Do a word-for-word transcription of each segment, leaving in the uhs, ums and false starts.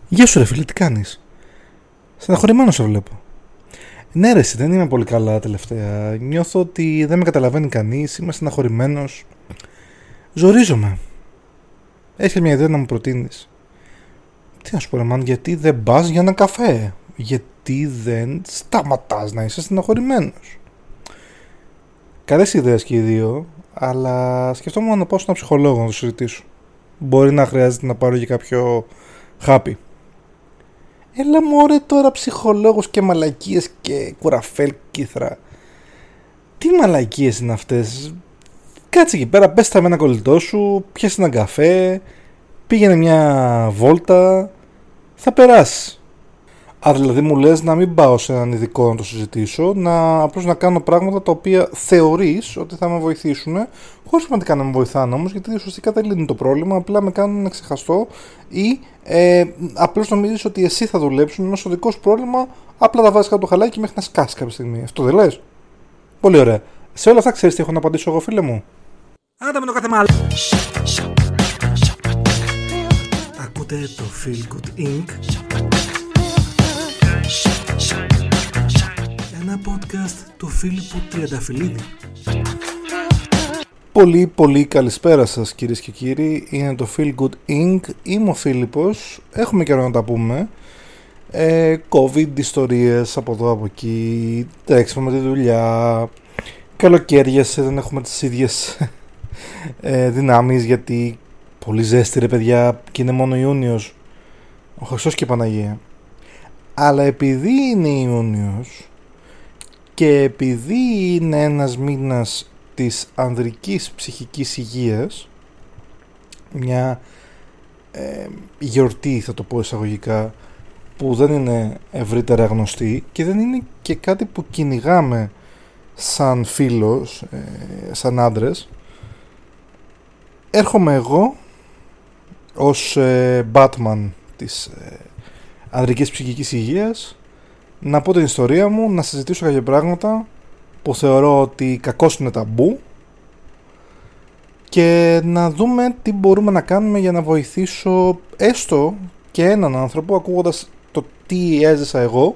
Γεια σου ρε φίλε, τι κάνεις? Στεναχωρημένος σε βλέπω. Ναι ρε εσύ, δεν είμαι πολύ καλά τελευταία. Νιώθω ότι δεν με καταλαβαίνει κανείς, είμαι στεναχωρημένος. Ζορίζομαι. Έχεις μια ιδέα να μου προτείνεις? Τι να σου πω ρε μάν, γιατί δεν πας για ένα καφέ? Γιατί δεν σταματάς να είσαι στεναχωρημένος? Καλές ιδέες και οι δύο, αλλά σκεφτόμουν να πάω σε έναν ψυχολόγο να το συζητήσω. Μπορεί να χρειάζεται να πάρω για κάποιο χάπι. Έλα μωρέ τώρα ψυχολόγος και μαλακίες και κουραφέλ κύθρα. Τι μαλακίες είναι αυτές? Κάτσε εκεί πέρα, πες τα με ένα κολλητό σου, πιάσε έναν καφέ, πήγαινε μια βόλτα, θα περάσει. Α, δηλαδή μου λες να μην πάω σε έναν ειδικό να το συζητήσω, να απλώς να κάνω πράγματα τα οποία θεωρείς ότι θα με βοηθήσουν, χωρίς πραγματικά να με βοηθάνε όμως, γιατί ουσιαστικά δεν λύνουν το πρόβλημα, απλά με κάνουν να ξεχαστώ ή ε, απλώς νομίζεις ότι εσύ θα δουλέψουν, ενώ στο δικό σου πρόβλημα απλά τα βάζεις κάτω το χαλάκι μέχρι να σκάσει κάποια στιγμή. Αυτό δεν λες? Πολύ ωραία. Σε όλα αυτά ξέρεις τι έχω να απαντήσω εγώ, φίλε μου? Άντε με το κάθε μάλλον. Ακούτε το Feel Good Incorporated. Ένα podcast του Φίλιππου Τριανταφυλλίδη. Πολύ πολύ καλησπέρα σας κυρίες και κύριοι. Είναι το Feel Good Incorporated. Είμαι ο Φίλιππος. Έχουμε καιρό να τα πούμε. ε, COVID, ιστορίες από εδώ από εκεί, τρέξιμο με τη δουλειά, καλοκαίριες, δεν έχουμε τις ίδιες ε, δυνάμεις, γιατί πολύ ζέστη ρε παιδιά και είναι μόνο Ιούνιος, ο Χριστός και η Παναγία. Αλλά επειδή είναι Ιούνιος και επειδή είναι ένας μήνας της ανδρικής ψυχικής υγείας, μια ε, γιορτή θα το πω εισαγωγικά, που δεν είναι ευρύτερα γνωστή και δεν είναι και κάτι που κυνηγάμε σαν φίλος, ε, σαν άντρες, έρχομαι εγώ ως ε, Batman της ε, ανδρικής ψυχικής υγείας να πω την ιστορία μου, να συζητήσω κάποια πράγματα που θεωρώ ότι κακώς είναι ταμπού και να δούμε τι μπορούμε να κάνουμε για να βοηθήσω έστω και έναν άνθρωπο, ακούγοντας το τι έζησα εγώ,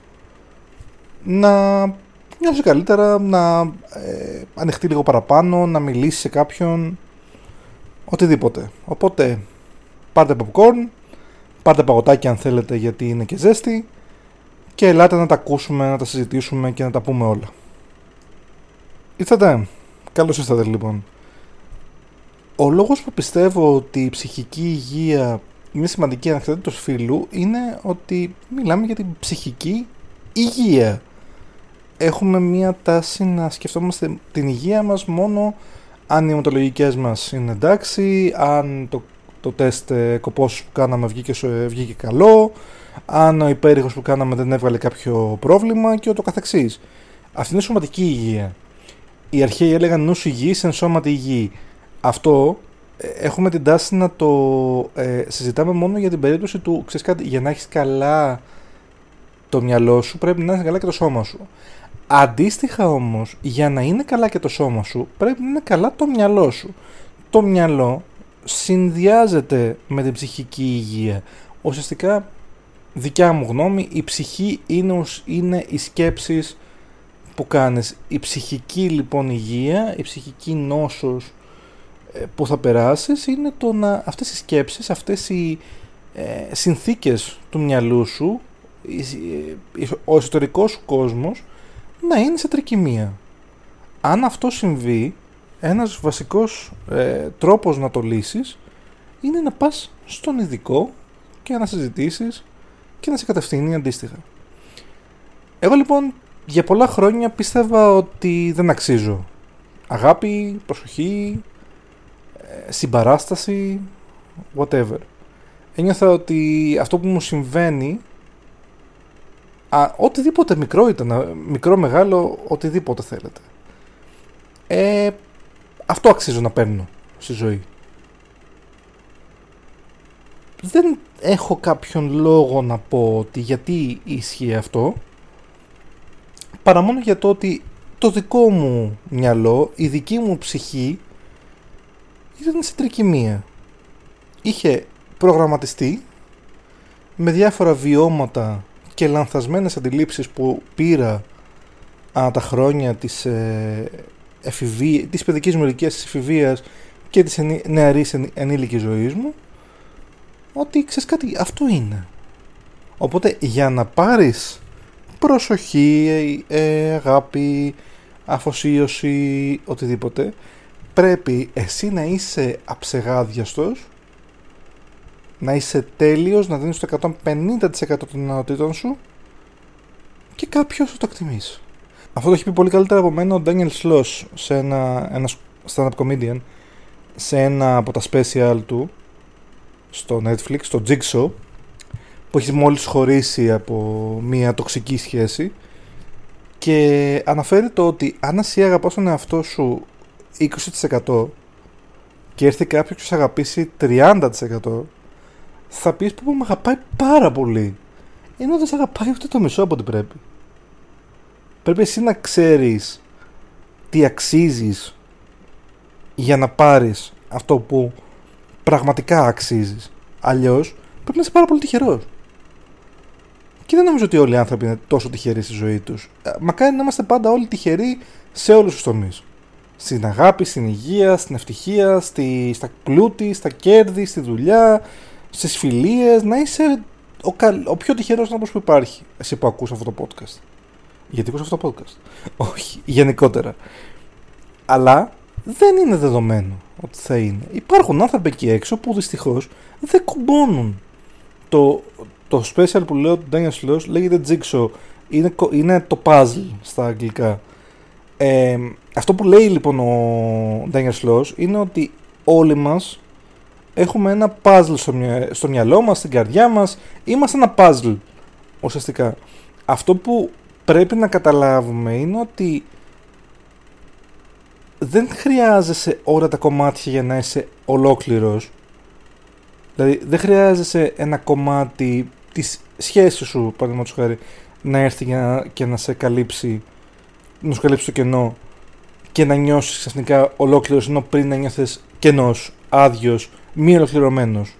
να νιώσει καλύτερα, να ε, ανοιχτεί λίγο παραπάνω, να μιλήσει σε κάποιον, οτιδήποτε. Οπότε πάρτε popcorn, πάρτε παγωτάκι αν θέλετε, γιατί είναι και ζέστη, και ελάτε να τα ακούσουμε, να τα συζητήσουμε και να τα πούμε όλα. Ήρθατε? Καλώς ήρθατε λοιπόν. Ο λόγος που πιστεύω ότι η ψυχική υγεία είναι σημαντική ανεξαρτήτως φύλου είναι ότι μιλάμε για την ψυχική υγεία. Έχουμε μία τάση να σκεφτόμαστε την υγεία μας μόνο αν οι αιματολογικές μας είναι εντάξει, αν το, το τεστ ε, κοπόσους που κάναμε βγήκε, βγήκε καλό, αν ο υπέρηχος που κάναμε δεν έβγαλε κάποιο πρόβλημα και ούτω καθεξής. Αυτή είναι η σωματική υγεία. Οι αρχαίοι έλεγαν νους υγιής εν σώματι υγιή. Αυτό ε, έχουμε την τάση να το ε, συζητάμε μόνο για την περίπτωση του, ξέρεις κάτι, για να έχεις καλά το μυαλό σου πρέπει να είναι καλά και το σώμα σου. Αντίστοιχα όμως, για να είναι καλά και το σώμα σου πρέπει να είναι καλά το μυαλό σου. Το μυαλό συνδυάζεται με την ψυχική υγεία. Ουσιαστικά, δικιά μου γνώμη, η ψυχή είναι, είναι οι σκέψεις που κάνεις. Η ψυχική λοιπόν υγεία, η ψυχική νόσος που θα περάσεις είναι το να, αυτές οι σκέψεις, αυτές οι ε, συνθήκες του μυαλού σου, ο εσωτερικός σου κόσμος να είναι σε τρικυμία. Αν αυτό συμβεί, ένας βασικός ε, τρόπος να το λύσεις είναι να πας στον ειδικό και να συζητήσεις και να σε κατευθύνει αντίστοιχα. Εγώ λοιπόν για πολλά χρόνια πίστευα ότι δεν αξίζω αγάπη, προσοχή, ε, συμπαράσταση, whatever. Ένιωθα ότι αυτό που μου συμβαίνει, α, οτιδήποτε μικρό ήταν, μικρό, μεγάλο, οτιδήποτε θέλετε, ε, αυτό αξίζω να παίρνω στη ζωή. Δεν έχω κάποιον λόγο να πω ότι γιατί ισχύει αυτό, παρά μόνο για το ότι το δικό μου μυαλό, η δική μου ψυχή ήταν σε τρικυμία. Είχε προγραμματιστεί με διάφορα βιώματα και λανθασμένες αντιλήψεις που πήρα ανά τα χρόνια της, ε, εφηβεία, της παιδικής μου ηλικίας, της εφηβείας και της ενή, νεαρής εν, ενήλικης ζωής μου, ότι ξέρεις κάτι, αυτό είναι. Οπότε για να πάρεις προσοχή, ε, αγάπη, αφοσίωση, οτιδήποτε, πρέπει εσύ να είσαι αψεγάδιαστος, να είσαι τέλειος, να δίνεις το εκατόν πενήντα τοις εκατό των δυνατοτήτων σου και κάποιος θα το εκτιμήσει. Αυτό το έχει πει πολύ καλύτερα από μένα ο Daniel Sloss σε ένα, ένα stand-up comedian, σε ένα από τα special του στο Netflix, στο Jigsaw, που έχει μόλις χωρίσει από μια τοξική σχέση, και αναφέρει το ότι αν εσύ αγαπάς τον εαυτό σου είκοσι τοις εκατό και έρθει κάποιος και σε αγαπήσει τριάντα τοις εκατό, θα πεις που με αγαπάει πάρα πολύ, ενώ δεν σε αγαπάει ούτε το μισό από ό,τι πρέπει. Πρέπει εσύ να ξέρεις τι αξίζεις για να πάρεις αυτό που πραγματικά αξίζεις. Αλλιώς πρέπει να είσαι πάρα πολύ τυχερός. Και δεν νομίζω ότι όλοι οι άνθρωποι είναι τόσο τυχεροί στη ζωή τους. Μακάρι να είμαστε πάντα όλοι τυχεροί σε όλους τους τομείς. Στην αγάπη, στην υγεία, στην ευτυχία, στη, στα πλούτη, στα κέρδη, στη δουλειά, στις φιλίες. Να είσαι ο, καλ, ο πιο τυχερός άνθρωπος που υπάρχει. Εσύ που ακούς αυτό το podcast. Γιατί ακούς αυτό το podcast? Όχι, γενικότερα. Αλλά δεν είναι δεδομένο ότι θα είναι. Υπάρχουν άνθρωποι εκεί έξω που δυστυχώς δεν κουμπώνουν. Το, το special που λέω του Daniel Sloss λέγεται Jigsaw. Είναι, είναι το puzzle στα αγγλικά. Ε, αυτό που λέει λοιπόν ο Daniel Sloss είναι ότι όλοι μας έχουμε ένα puzzle στο, μυα, στο μυαλό μας, στην καρδιά μας. Είμαστε ένα puzzle ουσιαστικά. Αυτό που πρέπει να καταλάβουμε είναι ότι δεν χρειάζεσαι όλα τα κομμάτια για να είσαι ολόκληρος. Δηλαδή δεν χρειάζεσαι ένα κομμάτι της σχέσης σου, παραδείγματος χάρη, να έρθει για να, και να σε καλύψει, να σου καλύψει το κενό και να νιώσεις ξαφνικά ολόκληρος, ενώ πριν να νιώθεις κενός, άδειος, μη ολοκληρωμένος.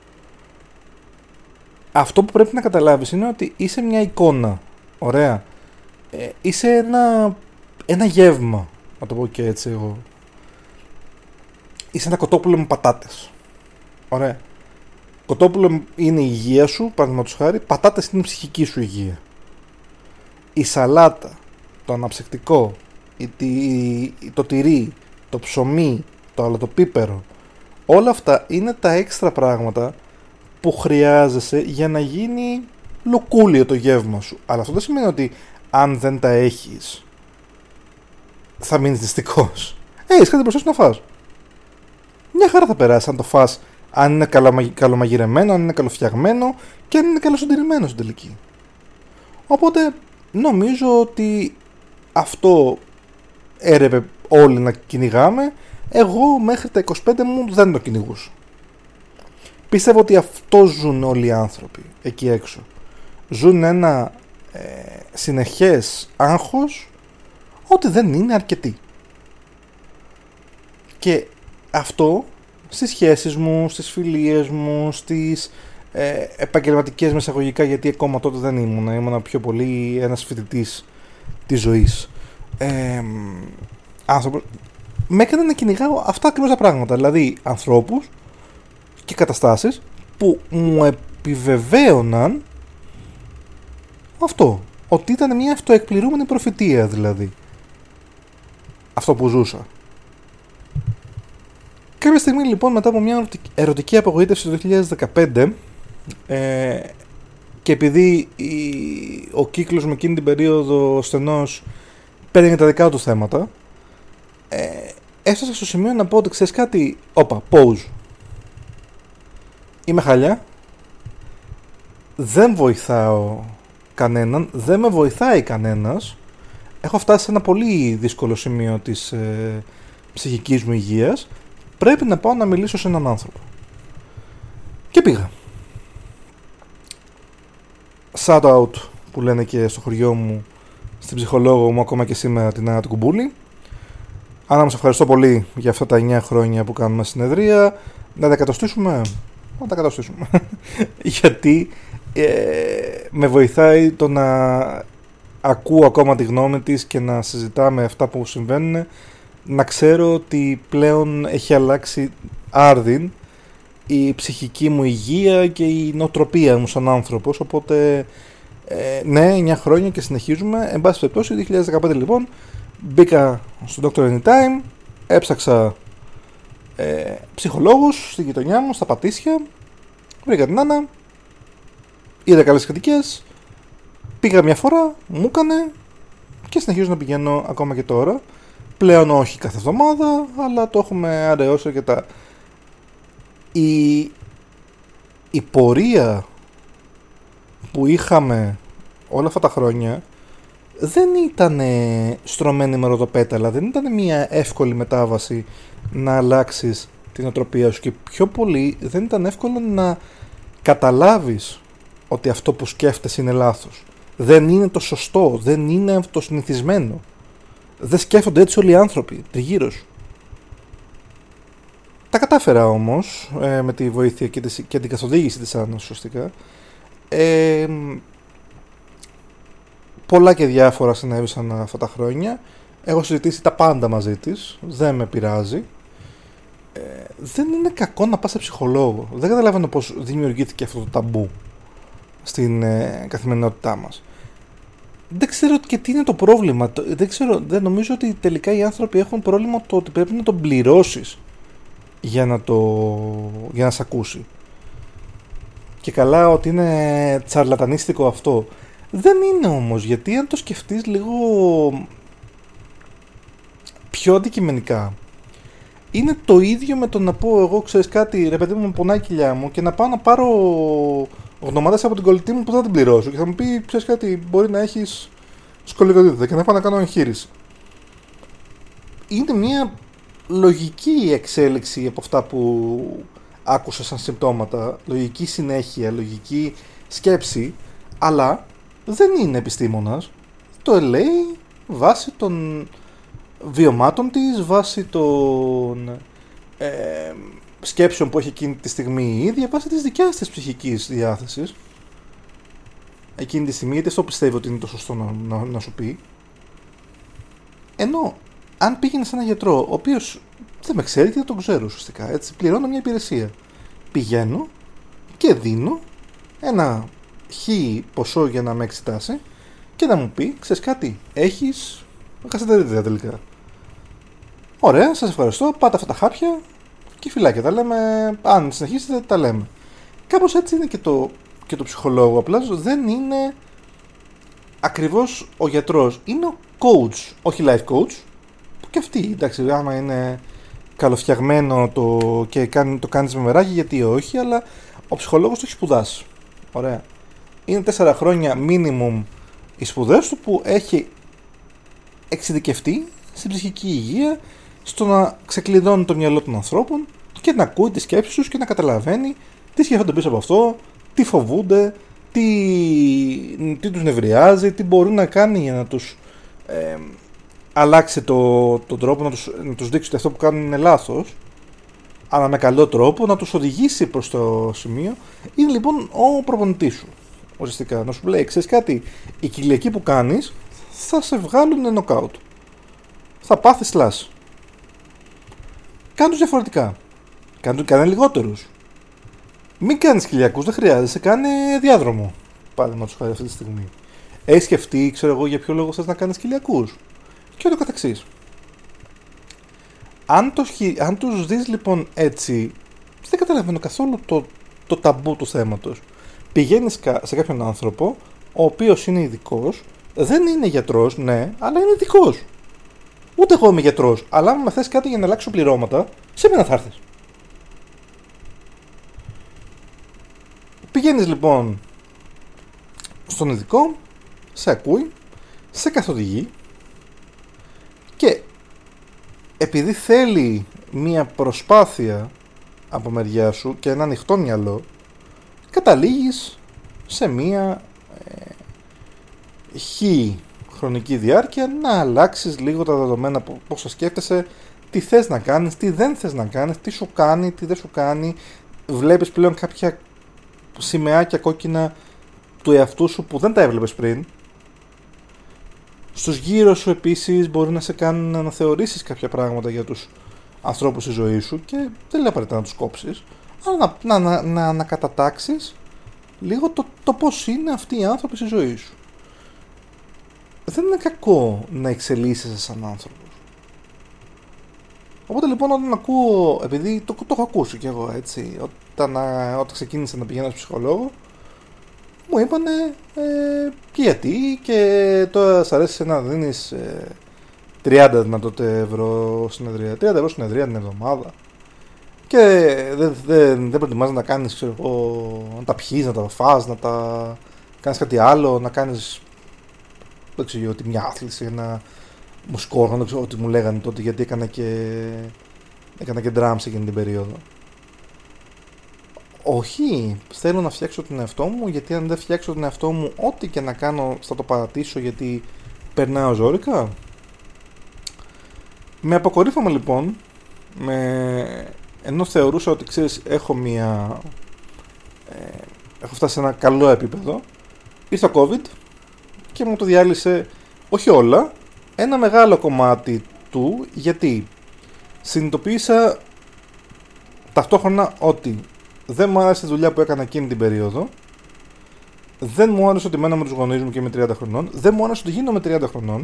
Αυτό που πρέπει να καταλάβεις είναι ότι είσαι μια εικόνα. Ωραία. Ε, είσαι ένα, ένα γεύμα, να το πω και έτσι εγώ. Είσαι ένα κοτόπουλο με πατάτες. Ωραία. Κοτόπουλο είναι η υγεία σου, παραδείγματος χάρη, πατάτες είναι η ψυχική σου υγεία. Η σαλάτα, το αναψυκτικό, το τυρί, το ψωμί, το αλατοπίπερο, όλα αυτά είναι τα έξτρα πράγματα που χρειάζεσαι για να γίνει λοκούλιο το γεύμα σου. Αλλά αυτό δεν σημαίνει ότι αν δεν τα έχεις θα μείνεις νηστικός. Ε, έχεις κάτι μπροστά σου να φας. Μια χαρά θα περάσει αν το φας, αν είναι καλομαγειρεμένο, αν είναι καλοφτιαγμένο και αν είναι καλοσυντηρημένο στην τελική. Οπότε νομίζω ότι αυτό έρευε όλοι να κυνηγάμε. Εγώ μέχρι τα είκοσι πέντε μου δεν το κυνηγούσα. Πίστευω ότι αυτό ζουν όλοι οι άνθρωποι εκεί έξω. Ζουν ένα ε, συνεχές άγχος ότι δεν είναι αρκετοί. Και αυτό στις σχέσεις μου, στις φιλίες μου, στις ε, επαγγελματικές μεσαγωγικά, γιατί ακόμα τότε δεν ήμουνα, ήμουνα πιο πολύ ένας φοιτητής της ζωής. Ε, άνθρωπος, με έκανε να κυνηγάω αυτά ακριβώς τα πράγματα, δηλαδή ανθρώπους και καταστάσεις που μου επιβεβαίωναν αυτό, ότι ήταν μια αυτοεκπληρούμενη προφητεία δηλαδή αυτό που ζούσα. Κάποια στιγμή λοιπόν, μετά από μια ερωτική απογοήτευση το δύο χιλιάδες δεκαπέντε, ε, και επειδή η, ο κύκλος με εκείνη την περίοδο στενός παίρνει τα δικά του θέματα, ε, έφτασα στο σημείο να πω ότι ξέρεις κάτι, όπα, pause. Είμαι χαλιά, δεν βοηθάω κανέναν, δεν με βοηθάει κανένας, έχω φτάσει σε ένα πολύ δύσκολο σημείο της ε, ψυχικής μου υγείας, πρέπει να πάω να μιλήσω σε έναν άνθρωπο. Και πήγα. Shout out που λένε και στο χωριό μου, στην ψυχολόγο μου, ακόμα και σήμερα, την Άννα του Κουμπούλη. Άννα, μας ευχαριστώ πολύ για αυτά τα εννιά χρόνια που κάνουμε συνεδρία. Να τα καταστήσουμε. Να τα καταστήσουμε. Γιατί ε, με βοηθάει το να ακούω ακόμα τη γνώμη της και να συζητάμε αυτά που συμβαίνουν, να ξέρω ότι πλέον έχει αλλάξει άρδιν η ψυχική μου υγεία και η νοοτροπία μου σαν άνθρωπος, οπότε ε, ναι, εννιά χρόνια και συνεχίζουμε. Εν πάση περιπτώσει, δύο χιλιάδες δεκαπέντε λοιπόν μπήκα στο Doctor Anytime, έψαξα ε, ψυχολόγους στη γειτονιά μου, στα Πατήσια, βρήκα την Άννα, είδα καλές κριτικές, πήγα μια φορά, μου έκανε και συνεχίζω να πηγαίνω ακόμα και τώρα. Πλέον όχι κάθε εβδομάδα, αλλά το έχουμε αραιώσει αρκετά. Η, η πορεία που είχαμε όλα αυτά τα χρόνια δεν ήταν στρωμένη με ροδοπέταλα, δεν ήταν μια εύκολη μετάβαση να αλλάξεις την οτροπία σου και πιο πολύ δεν ήταν εύκολο να καταλάβεις ότι αυτό που σκέφτεσαι είναι λάθος. Δεν είναι το σωστό, δεν είναι το συνηθισμένο. Δεν σκέφτονται έτσι όλοι οι άνθρωποι τριγύρω σου. Τα κατάφερα όμως ε, με τη βοήθεια και, της, και την καθοδήγηση της Άννας σωστικά. Ε, πολλά και διάφορα συνέβησαν αυτά τα χρόνια. Έχω συζητήσει τα πάντα μαζί της. Δεν με πειράζει. Ε, δεν είναι κακό να πας σε ψυχολόγο. Δεν καταλαβαίνω πώς δημιουργήθηκε αυτό το ταμπού στην ε, καθημερινότητά μας. Δεν ξέρω και τι είναι το πρόβλημα. Δεν ξέρω, δεν νομίζω ότι τελικά οι άνθρωποι έχουν πρόβλημα το ότι πρέπει να τον πληρώσεις για να, το, για να σε ακούσει. Και καλά ότι είναι τσαρλατανίστικο αυτό. Δεν είναι όμως, γιατί αν το σκεφτείς λίγο πιο αντικειμενικά, είναι το ίδιο με το να πω εγώ, ξέρεις κάτι, ρε παιδί μου, με πονάει η κοιλιά μου και να πάω να πάρω γνωμάτες από την κολλητή μου που θα την πληρώσω και θα μου πει, ξέρεις κάτι, μπορεί να έχεις σκολικοτήτητα και να πάω να κάνω εγχείρηση. Είναι μια λογική εξέλιξη από αυτά που άκουσα σαν συμπτώματα, λογική συνέχεια, λογική σκέψη, αλλά δεν είναι επιστήμονας. Το λέει βάσει των βιωμάτων της, βάσει των ε, σκέψεων που έχει εκείνη τη στιγμή η ίδια, βάσει της δικιάς της ψυχικής διάθεσης εκείνη τη στιγμή, γιατί αυτό πιστεύω ότι είναι το σωστό να, να, να σου πει. Ενώ αν πήγαινε σε έναν γιατρό, ο οποίος δεν με ξέρει και δεν τον ξέρω ουσιαστικά, έτσι, πληρώνω μια υπηρεσία, πηγαίνω και δίνω ένα χι ποσό για να με εξετάσει και να μου πει, ξέρεις κάτι, έχεις γαστρεντερίτιδα τελικά. Ωραία, σας ευχαριστώ, πάτε αυτά τα χάπια και φυλάκια, τα λέμε, αν συνεχίσετε τα λέμε. Κάπως έτσι είναι και το, και το ψυχολόγο, απλά δεν είναι ακριβώς ο γιατρός, είναι ο coach, όχι life coach, που και αυτή, εντάξει, άμα είναι καλοφτιαγμένο το, και κάνει, το κάνεις με μεράκι, γιατί όχι, αλλά ο ψυχολόγος το έχει σπουδάσει. Ωραία. Είναι τέσσερα χρόνια minimum οι σπουδές του που έχει εξειδικευτεί στην ψυχική υγεία, στο να ξεκλειδώνει το μυαλό των ανθρώπων και να ακούει τις σκέψεις τους και να καταλαβαίνει τι σκέφτονται πίσω από αυτό, τι φοβούνται, τι, τι τους νευριάζει, τι μπορεί να κάνει για να τους ε, αλλάξει το, τον τρόπο, να τους, να τους δείξει ότι αυτό που κάνουν είναι λάθος, αλλά με καλό τρόπο, να τους οδηγήσει προς το σημείο. Είναι λοιπόν ο προπονητής σου, ουσιαστικά, να σου λέει, ξέρεις κάτι, οι κυλιακοί που κάνεις θα σε βγάλουν νοκάουτ, θα πάθεις slash. Κάνε τους διαφορετικά, κάνε, κάνε λιγότερους. Μην κάνεις κυλιακούς, δεν χρειάζεσαι, κάνε διάδρομο. Πάλι να τους χάρη αυτή τη στιγμή. Έχεις σκεφτεί, ξέρω εγώ, για ποιο λόγο θες να κάνεις κυλιακούς και ούτω καθεξής. Αν, το, αν τους δεις λοιπόν έτσι, δεν καταλαβαίνω καθόλου το, το ταμπού του θέματος. Πηγαίνεις σε κάποιον άνθρωπο, ο οποίος είναι ειδικός, δεν είναι γιατρός, ναι, αλλά είναι ειδικός. Ούτε εγώ είμαι γιατρός, αλλά αν με θες κάτι για να αλλάξω πληρώματα, σε μένα θα έρθεις. Πηγαίνεις λοιπόν στον ειδικό, σε ακούει, σε καθοδηγεί και επειδή θέλει μία προσπάθεια από μεριά σου και ένα ανοιχτό μυαλό, καταλήγεις σε μία ε, χι χρονική διάρκεια να αλλάξεις λίγο τα δεδομένα, πώς θα σκέφτεσαι, τι θες να κάνεις, τι δεν θες να κάνεις, τι σου κάνει, τι δεν σου κάνει. Βλέπεις πλέον κάποια σημαίακια κόκκινα του εαυτού σου που δεν τα έβλεπες πριν. Στους γύρω σου επίσης μπορεί να σε κάνουν να αναθεωρήσεις κάποια πράγματα για τους ανθρώπους στη ζωή σου και δεν λέω απαραίτητα να τους κόψεις, αλλά να, να, να, να ανακατατάξεις λίγο το, το πώς είναι αυτοί οι άνθρωποι στη ζωή σου. Δεν είναι κακό να εξελίσσεσαι σαν άνθρωπος. Οπότε λοιπόν όταν ακούω, επειδή το, το έχω ακούσει κι εγώ έτσι, όταν, όταν ξεκίνησα να πηγαίνω στο ψυχολόγο, μου είπανε ε, και γιατί και τώρα σ' αρέσει να δίνεις ε, τριάντα δυνατότε ευρώ συνεδρία, τριάντα ευρώ συνεδρία την εβδομάδα και δεν, δεν, δεν προτιμάς να κάνεις, ξέρω, να τα πιείς, να τα φας, να τα κάνεις κάτι άλλο, να κάνεις, δεν ξέρω, ότι μια άθληση, ένα μουσικό όργανο, δεν ξέρω ό,τι μου λέγανε τότε, γιατί έκανα και, έκανα και drums εκείνη την περίοδο. Όχι, θέλω να φτιάξω τον εαυτό μου, γιατί αν δεν φτιάξω τον εαυτό μου, ό,τι και να κάνω θα το παρατήσω, γιατί περνάω ζόρικα. Με αποκορύφωμα λοιπόν, με... ενώ θεωρούσα ότι ξέρεις έχω μια... Ε, έχω φτάσει σε ένα καλό επίπεδο, ήρθε το COVID και μου το διάλυσε, όχι όλα, ένα μεγάλο κομμάτι του, γιατί συνειδητοποίησα ταυτόχρονα ότι δεν μου άρεσε η δουλειά που έκανα εκείνη την περίοδο, δεν μου άρεσε ότι μένω με τους γονείς μου και είμαι τριάντα χρονών, δεν μου άρεσε ότι γίνομαι τριάντα χρονών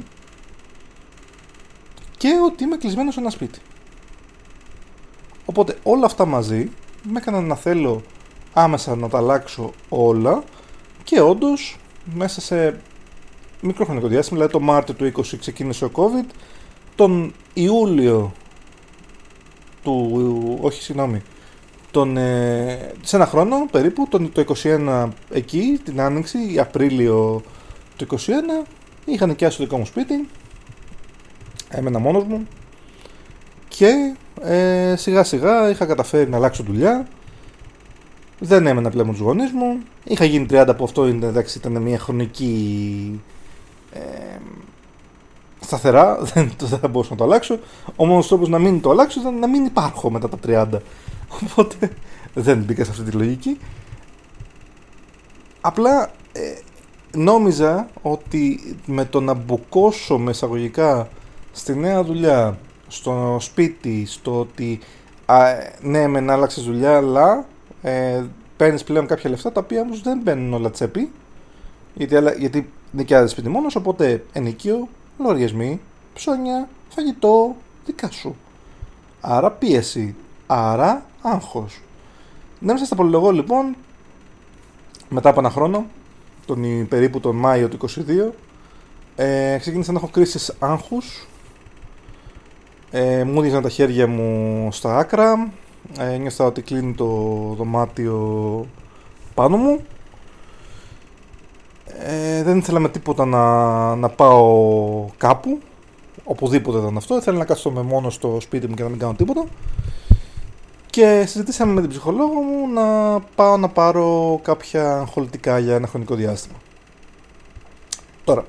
και ότι είμαι κλεισμένος σε ένα σπίτι. Οπότε όλα αυτά μαζί με έκαναν να θέλω άμεσα να τα αλλάξω όλα και όντως μέσα σε μικρό χρονικό διάστημα, δηλαδή το Μάρτιο του είκοσι ξεκίνησε ο COVID, τον Ιούλιο του, όχι συγγνώμη, τον, ε, σε ένα χρόνο περίπου, τον, το είκοσι ένα εκεί, την Άνοιξη, Απρίλιο του είκοσι ένα, είχα νοικιάσει το δικό μου σπίτι, έμενα μόνος μου και ε, σιγά σιγά είχα καταφέρει να αλλάξω δουλειά, δεν έμενα πλέον με τους γονείς μου, είχα γίνει τριάντα, από αυτό είναι, εντάξει, ήταν μια χρονική ε, σταθερά, δεν, δεν θα μπορούσα να το αλλάξω. Ο μόνος τρόπος να μην το αλλάξω ήταν να μην υπάρχω μετά τα τριάντα. Οπότε δεν μπήκα σε αυτή τη λογική. Απλά ε, νόμιζα ότι με το να μπουκώσω με εισαγωγικά στη νέα δουλειά, στο σπίτι, στο ότι α, ναι μεν άλλαξες δουλειά, αλλά ε, παίρνεις πλέον κάποια λεφτά τα οποία όμως δεν μπαίνουν όλα τσέπη, γιατί, γιατί νοικιάζεις σπίτι μόνος, οπότε ενοικείο, λογαριασμοί, ψώνια, φαγητό, δικά σου. Άρα πίεση, άρα άγχος. Να μην σας τα πολυλογώ λοιπόν, μετά από ένα χρόνο, τον, περίπου τον Μάιο του είκοσι δύο, ε, ξεκίνησα να έχω κρίσεις άγχους, ε, μου δίναν τα χέρια μου στα άκρα, ε, νιώθα ότι κλείνει το δωμάτιο πάνω μου. Ε, δεν ήθελα με τίποτα να, να πάω κάπου, οπουδήποτε ήταν αυτό. Ήθελα να κάτσω με μόνο στο σπίτι μου και να μην κάνω τίποτα. Και συζητήσαμε με την ψυχολόγο μου να πάω να πάρω κάποια αγχολητικά για ένα χρονικό διάστημα. Τώρα,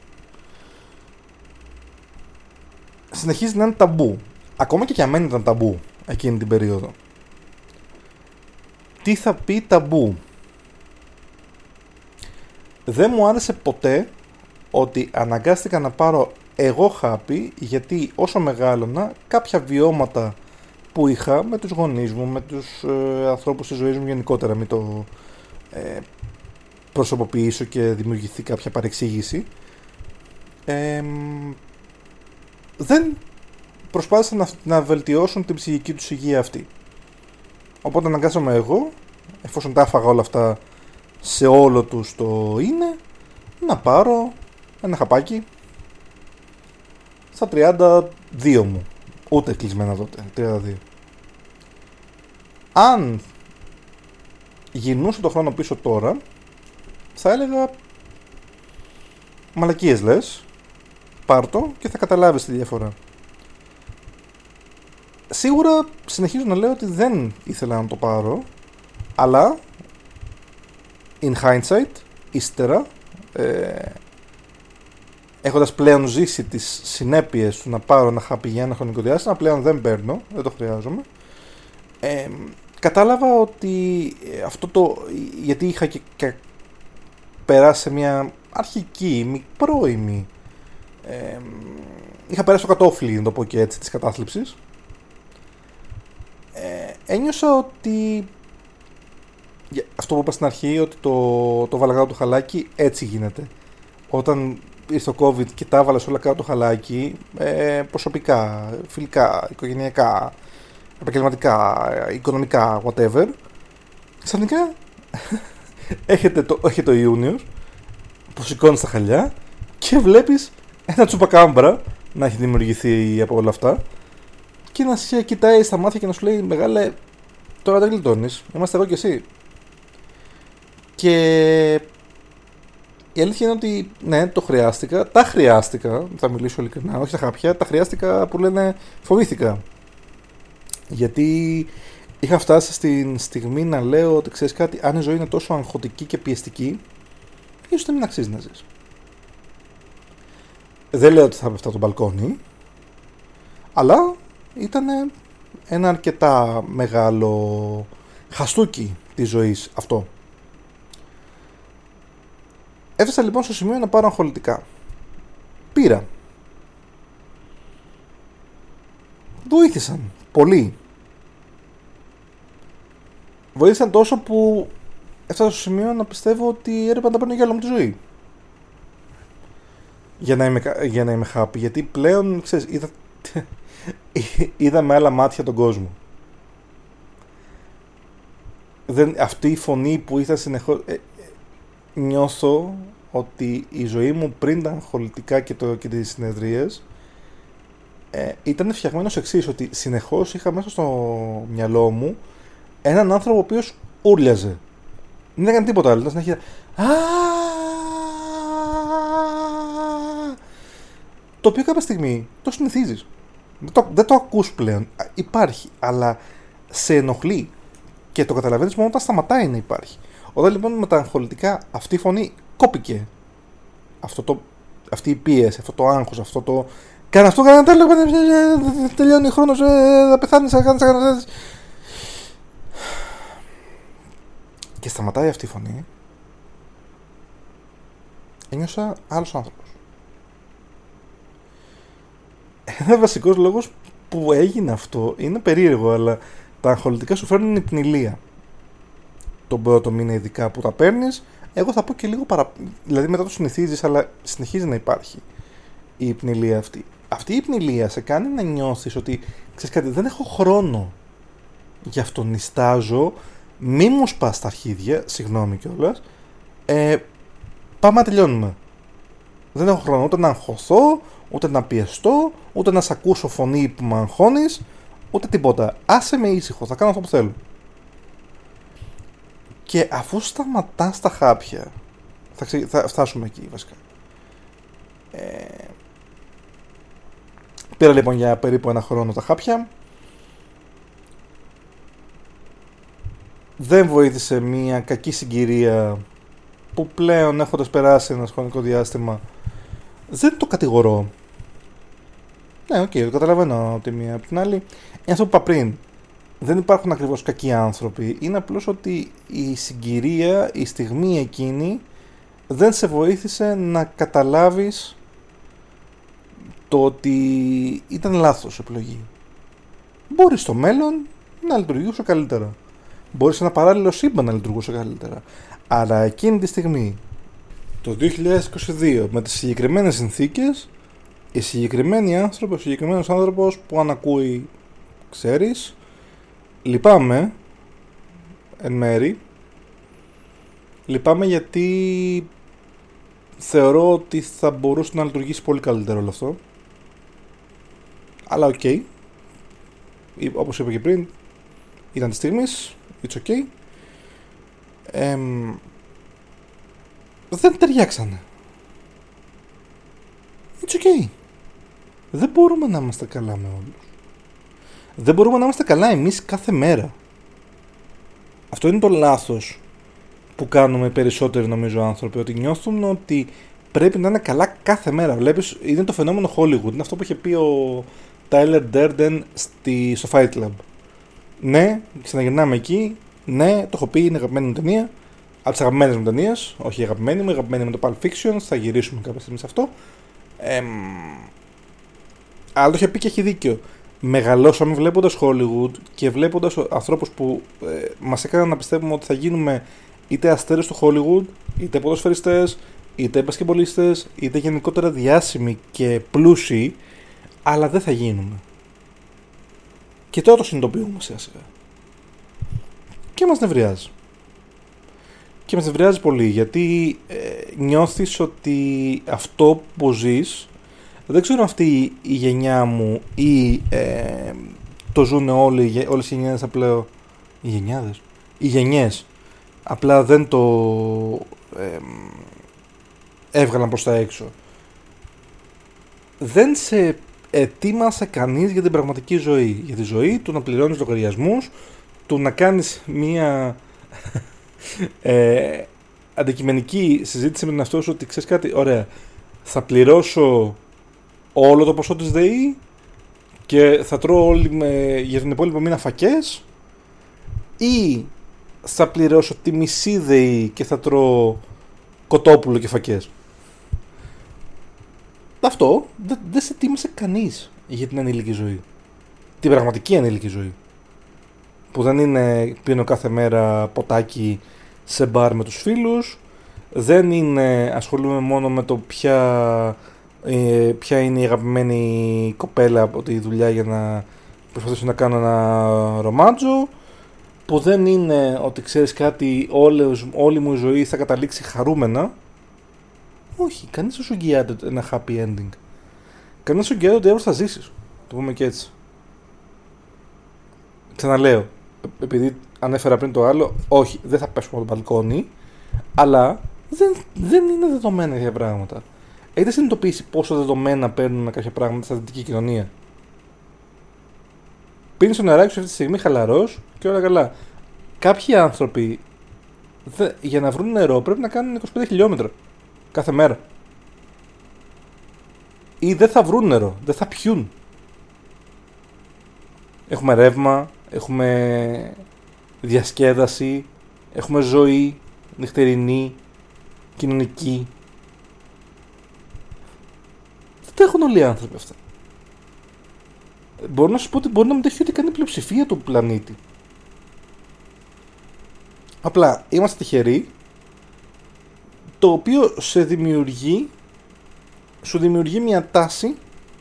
συνεχίζει να είναι ταμπού. Ακόμα και για μένα ήταν ταμπού εκείνη την περίοδο. Τι θα πει ταμπού? Δεν μου άρεσε ποτέ ότι αναγκάστηκα να πάρω εγώ χάπι, γιατί όσο μεγάλωνα κάποια βιώματα που είχα με τους γονείς μου, με τους ε, ανθρώπους της ζωής μου γενικότερα, μην το ε, προσωποποιήσω και δημιουργηθεί κάποια παρεξήγηση, ε, δεν προσπάθησαν να, να βελτιώσουν την ψυχική τους υγεία αυτή. Οπότε αναγκάσαμε εγώ, εφόσον τα άφαγα όλα αυτά σε όλο τους το είναι, να πάρω ένα χαπάκι στα τριάντα δύο μου. Ούτε κλεισμένα τότε, τριάντα δύο. Αν γυρνούσε το χρόνο πίσω τώρα, θα έλεγα μαλακίες λες, πάρ' το και θα καταλάβεις τη διαφορά. Σίγουρα συνεχίζω να λέω ότι δεν ήθελα να το πάρω, αλλά in hindsight, ύστερα, ε, έχοντας πλέον ζήσει τις συνέπειες του να πάρω ένα χάπι για ένα χρονικό διάστημα, πλέον δεν παίρνω, δεν το χρειάζομαι, ε, κατάλαβα ότι αυτό το, γιατί είχα και, και περάσει σε μια αρχική, πρώιμη. Ε, είχα περάσει το κατόφλι, να το πω και έτσι, της κατάθλιψης. Ε, ένιωσα ότι αυτό που είπα στην αρχή, ότι το, το βάλα κάτω το χαλάκι, έτσι γίνεται. Όταν ήρθε το COVID και τα έβαλες όλα κάτω το χαλάκι, ε, προσωπικά, φιλικά, οικογενειακά, επαγγελματικά, οικονομικά, whatever, ξαφνικά έχετε το, έχετε το Ιούνιος που σηκώνεις τα χαλιά και βλέπεις ένα τσουπακάμπρα να έχει δημιουργηθεί από όλα αυτά και να σε κοιτάει στα μάτια και να σου λέει, μεγάλε, τώρα δεν γλιτώνεις, είμαστε εγώ και εσύ. Και η αλήθεια είναι ότι ναι, το χρειάστηκα, τα χρειάστηκα, θα μιλήσω ειλικρινά, όχι τα χάπια, τα χρειάστηκα που λένε φοβήθηκα. Γιατί είχα φτάσει στην στιγμή να λέω ότι ξέρεις κάτι, αν η ζωή είναι τόσο αγχωτική και πιεστική, ίσως δεν μην αξίζει να ζεις. Δεν λέω ότι θα πέφτω από το μπαλκόνι, αλλά ήταν ένα αρκετά μεγάλο χαστούκι της ζωής αυτό. Έφτασα λοιπόν στο σημείο να πάρω αγχολητικά. Πήρα. Βοήθησαν πολύ. Βοήθησαν τόσο που έφτασα στο σημείο να πιστεύω ότι έπρεπε να τα παίρνω για όλη μου τη ζωή. Για να είμαι, για να είμαι happy. Γιατί πλέον, ξέρεις, είδα, είδα με άλλα μάτια τον κόσμο. Δεν, αυτή η φωνή που ήρθα συνεχώς... Ε, νιώθω ότι η ζωή μου πριν τα αγχολητικά και, το, και τις συνεδρίες ε, ήταν φτιαγμένο εξής, ότι συνεχώς είχα μέσα στο μυαλό μου έναν άνθρωπο ο οποίος ούρλιαζε. Δεν έκανε τίποτα άλλο, ήταν συνέχεια το οποίο κάποια στιγμή το συνηθίζεις. Δεν το, δεν το ακούς πλέον. Υπάρχει, αλλά σε ενοχλεί και το καταλαβαίνεις μόνο όταν σταματάει να υπάρχει. Όταν λοιπόν με τα αγχολητικά αυτή η φωνή κόπηκε, αυτό το, αυτή η πίεση, αυτό το άγχος, αυτό το κάνε αυτό, κάνε τέλο, τελειώνει ο χρόνος, θα πεθάνεις, θα κάνεις, θα κάνεις. Και σταματάει αυτή η φωνή, ένιωσα άλλος άνθρωπος. Ένα βασικός λόγος που έγινε αυτό είναι περίεργο, αλλά τα αγχολητικά σου φέρνουν υπνηλία. Τον πρώτο μήνα ειδικά που τα παίρνεις, εγώ θα πω και λίγο παρα... δηλαδή μετά το συνηθίζεις, αλλά συνεχίζει να υπάρχει η υπνηλία αυτή. Αυτή η υπνηλία σε κάνει να νιώθεις ότι, ξέρεις κάτι, δεν έχω χρόνο, γι' αυτό νιστάζω, μη μου σπάς τα αρχίδια, συγγνώμη κιόλας, ε, πάμε να τελειώνουμε. Δεν έχω χρόνο ούτε να αγχωθώ, ούτε να πιεστώ, ούτε να σ' ακούσω φωνή που με αγχώνεις, ούτε τίποτα. Άσε με ήσυχο, θα κάνω αυτό που θέλω. Και αφού σταματάς τα χάπια, θα, ξε... θα φτάσουμε εκεί βασικά. Ε... Πήρα λοιπόν για περίπου ένα χρόνο τα χάπια. Δεν βοήθησε μια κακή συγκυρία που πλέον έχοντας περάσει ένα χρονικό διάστημα δεν το κατηγορώ. Ναι, οκ, okay, το καταλαβαίνω από τη μία. Από την άλλη, είναι αυτό που είπα πριν. Δεν υπάρχουν ακριβώς κακοί άνθρωποι. Είναι απλώς ότι η συγκυρία, η στιγμή εκείνη δεν σε βοήθησε να καταλάβεις το ότι ήταν λάθος επιλογή. Μπορεί στο μέλλον να λειτουργούσε καλύτερα. Μπορεί σε ένα παράλληλο σύμπαν να λειτουργούσε καλύτερα. Αλλά εκείνη τη στιγμή, το δύο χιλιάδες είκοσι δύο, με τις συγκεκριμένες συνθήκες, οι συγκεκριμένοι άνθρωποι, ο συγκεκριμένος άνθρωπος που αν ακούει, ξέρεις, λυπάμαι, εν μέρη, λυπάμαι γιατί θεωρώ ότι θα μπορούσε να λειτουργήσει πολύ καλύτερο όλο αυτό. Αλλά οκ, okay. Όπως είπα και πριν, ήταν τη στιγμής, it's ok. Ε, δεν ταιριάξανε. It's ok. Δεν μπορούμε να είμαστε καλά με όλους. Δεν μπορούμε να είμαστε καλά εμείς κάθε μέρα. Αυτό είναι το λάθος που κάνουμε περισσότεροι νομίζω άνθρωποι. Ότι νιώθουν ότι πρέπει να είναι καλά κάθε μέρα. Βλέπεις, είναι το φαινόμενο Hollywood. Είναι αυτό που είχε πει ο Tyler Durden στη, στο Fight Club. Ναι, ξαναγυρνάμε εκεί. Ναι, το έχω πει, είναι αγαπημένη μου ταινία. Από τις αγαπημένες μου ταινίες, όχι η αγαπημένη μου, η αγαπημένη μου το Pulp Fiction, θα γυρίσουμε κάποια στιγμή σε αυτό. Ε, αλλά το είχε πει και έχει δίκιο. Μεγαλώσαμε βλέποντας Hollywood και βλέποντας ανθρώπους που ε, μας έκαναν να πιστεύουμε ότι θα γίνουμε είτε αστέρες του Hollywood, είτε ποδοσφαιριστές, είτε μπασκετμπολίστες, είτε γενικότερα διάσημοι και πλούσιοι, αλλά δεν θα γίνουμε. Και τώρα το συνειδητοποιούμε σιγά σιγά. Και μας νευριάζει. Και μας νευριάζει πολύ, γιατί ε, νιώθεις ότι αυτό που ζεις, δεν ξέρω αυτή η γενιά μου ή ε, το ζουν όλοι, όλες οι γενιές απλά. Οι γενιάδες. Οι γενιές απλά δεν το ε, έβγαλαν προς τα έξω. Δεν σε ετοίμασε κανείς για την πραγματική ζωή. Για τη ζωή του να πληρώνεις λογαριασμούς, του να κάνεις μία ε, αντικειμενική συζήτηση με τον εαυτό σου ότι ξέρεις κάτι, ωραία, θα πληρώσω όλο το ποσό της ΔΕΗ και θα τρώω όλη με, για την υπόλοιπη μήνα φακές, ή θα πληρώσω τη μισή ΔΕΗ και θα τρώω κοτόπουλο και φακές. Αυτό δεν δε σε τίμησε κανείς για την ανήλικη ζωή. Την πραγματική ανήλικη ζωή. Που δεν είναι πίνω κάθε μέρα ποτάκι σε μπαρ με τους φίλους, δεν είναι ασχολούμαι μόνο με το ποια, ε, ποια είναι η αγαπημένη κοπέλα από τη δουλειά για να προσπαθήσω να κάνω ένα ρομάντζο, που δεν είναι ότι ξέρεις κάτι, όλη, όλη μου η ζωή θα καταλήξει χαρούμενα. Όχι, κανείς δεν σου εγγυάται ένα happy ending. Κανείς σου εγγυάται ότι αύριο θα ζήσεις. Το πούμε και έτσι. Ξαναλέω, επειδή ανέφερα πριν το άλλο, όχι, δεν θα πέσουμε από το μπαλκόνι, αλλά δεν, δεν είναι δεδομένα για πράγματα. Έχετε συνειδητοποιήσει πόσο δεδομένα παίρνουν κάποια πράγματα στα δυτική κοινωνία? Πίνεις το νεράκι σου αυτή τη στιγμή χαλαρός και όλα καλά. Κάποιοι άνθρωποι δε, για να βρουν νερό πρέπει να κάνουν είκοσι πέντε χιλιόμετρα κάθε μέρα. Ή δεν θα βρουν νερό, δεν θα πιούν. Έχουμε ρεύμα, έχουμε διασκέδαση, έχουμε ζωή νυχτερινή, κοινωνική. Δεν τα έχουν όλοι οι άνθρωποι αυτά. Μπορώ να σου πω ότι μπορεί να μην το έχει ούτε καν η πλειοψηφία του πλανήτη. Απλά είμαστε τυχεροί, το οποίο σε δημιουργεί, σου δημιουργεί μια τάση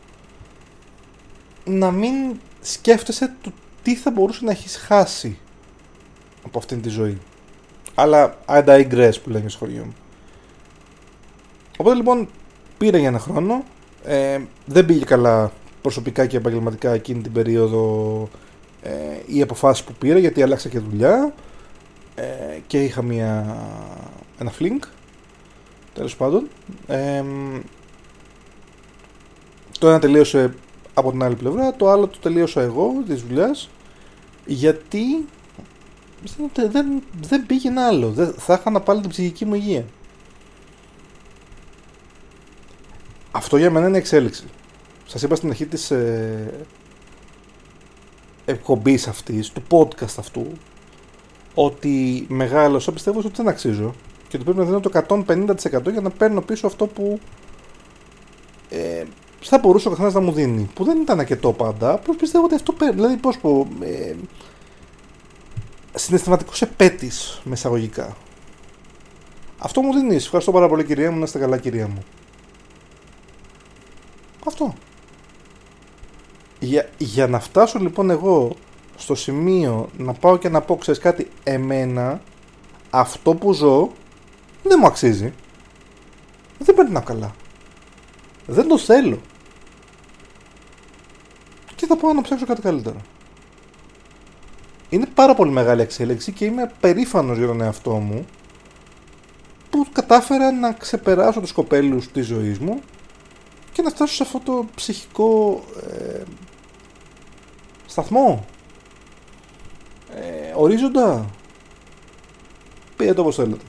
να μην σκέφτεσαι το τι θα μπορούσε να έχεις χάσει από αυτήν τη ζωή. Αλλά I digress που λένε στο χωριό μου. Οπότε λοιπόν πήρα για ένα χρόνο, ε, δεν πήγε καλά προσωπικά και επαγγελματικά εκείνη την περίοδο ε, οι αποφάσεις που πήρα, γιατί άλλαξα και δουλειά ε, και είχα μια, ένα φλινκ, τέλος πάντων. Ε, το ένα τελείωσε από την άλλη πλευρά, το άλλο το τελείωσα εγώ της δουλειάς, γιατί δεν, δεν, δεν πήγαινε άλλο, δεν, θα είχα να πάλι την ψυχική μου υγεία. Αυτό για μένα είναι εξέλιξη. Σας είπα στην αρχή της ε, εκπομπής αυτής, του podcast αυτού, ότι μεγάλωσα πιστεύω ότι δεν αξίζω και ότι πρέπει να δίνω το εκατόν πενήντα τοις εκατό για να παίρνω πίσω αυτό που ε, θα μπορούσε ο καθένας να μου δίνει. Που δεν ήταν αρκετό πάντα, απλώς πιστεύω ότι αυτό παίρνει. Δηλαδή, πώς πω, ε, συναισθηματικός επέτης με εισαγωγικά. Αυτό μου δίνει. Ευχαριστώ πάρα πολύ, κυρία μου, να είστε καλά, κυρία μου. Αυτό. Για, για να φτάσω λοιπόν εγώ στο σημείο να πάω και να πω, ξέρεις κάτι, εμένα αυτό που ζω δεν μου αξίζει. Δεν περνάω καλά. Δεν το θέλω. Και θα πάω να ψάξω κάτι καλύτερο. Είναι πάρα πολύ μεγάλη εξέλιξη και είμαι περήφανος για τον εαυτό μου που κατάφερα να ξεπεράσω τους κοπέλους της ζωής μου και να φτάσω σε αυτό το ψυχικό ε, σταθμό, ε, ορίζοντα. Πείτε το όπως θέλετε.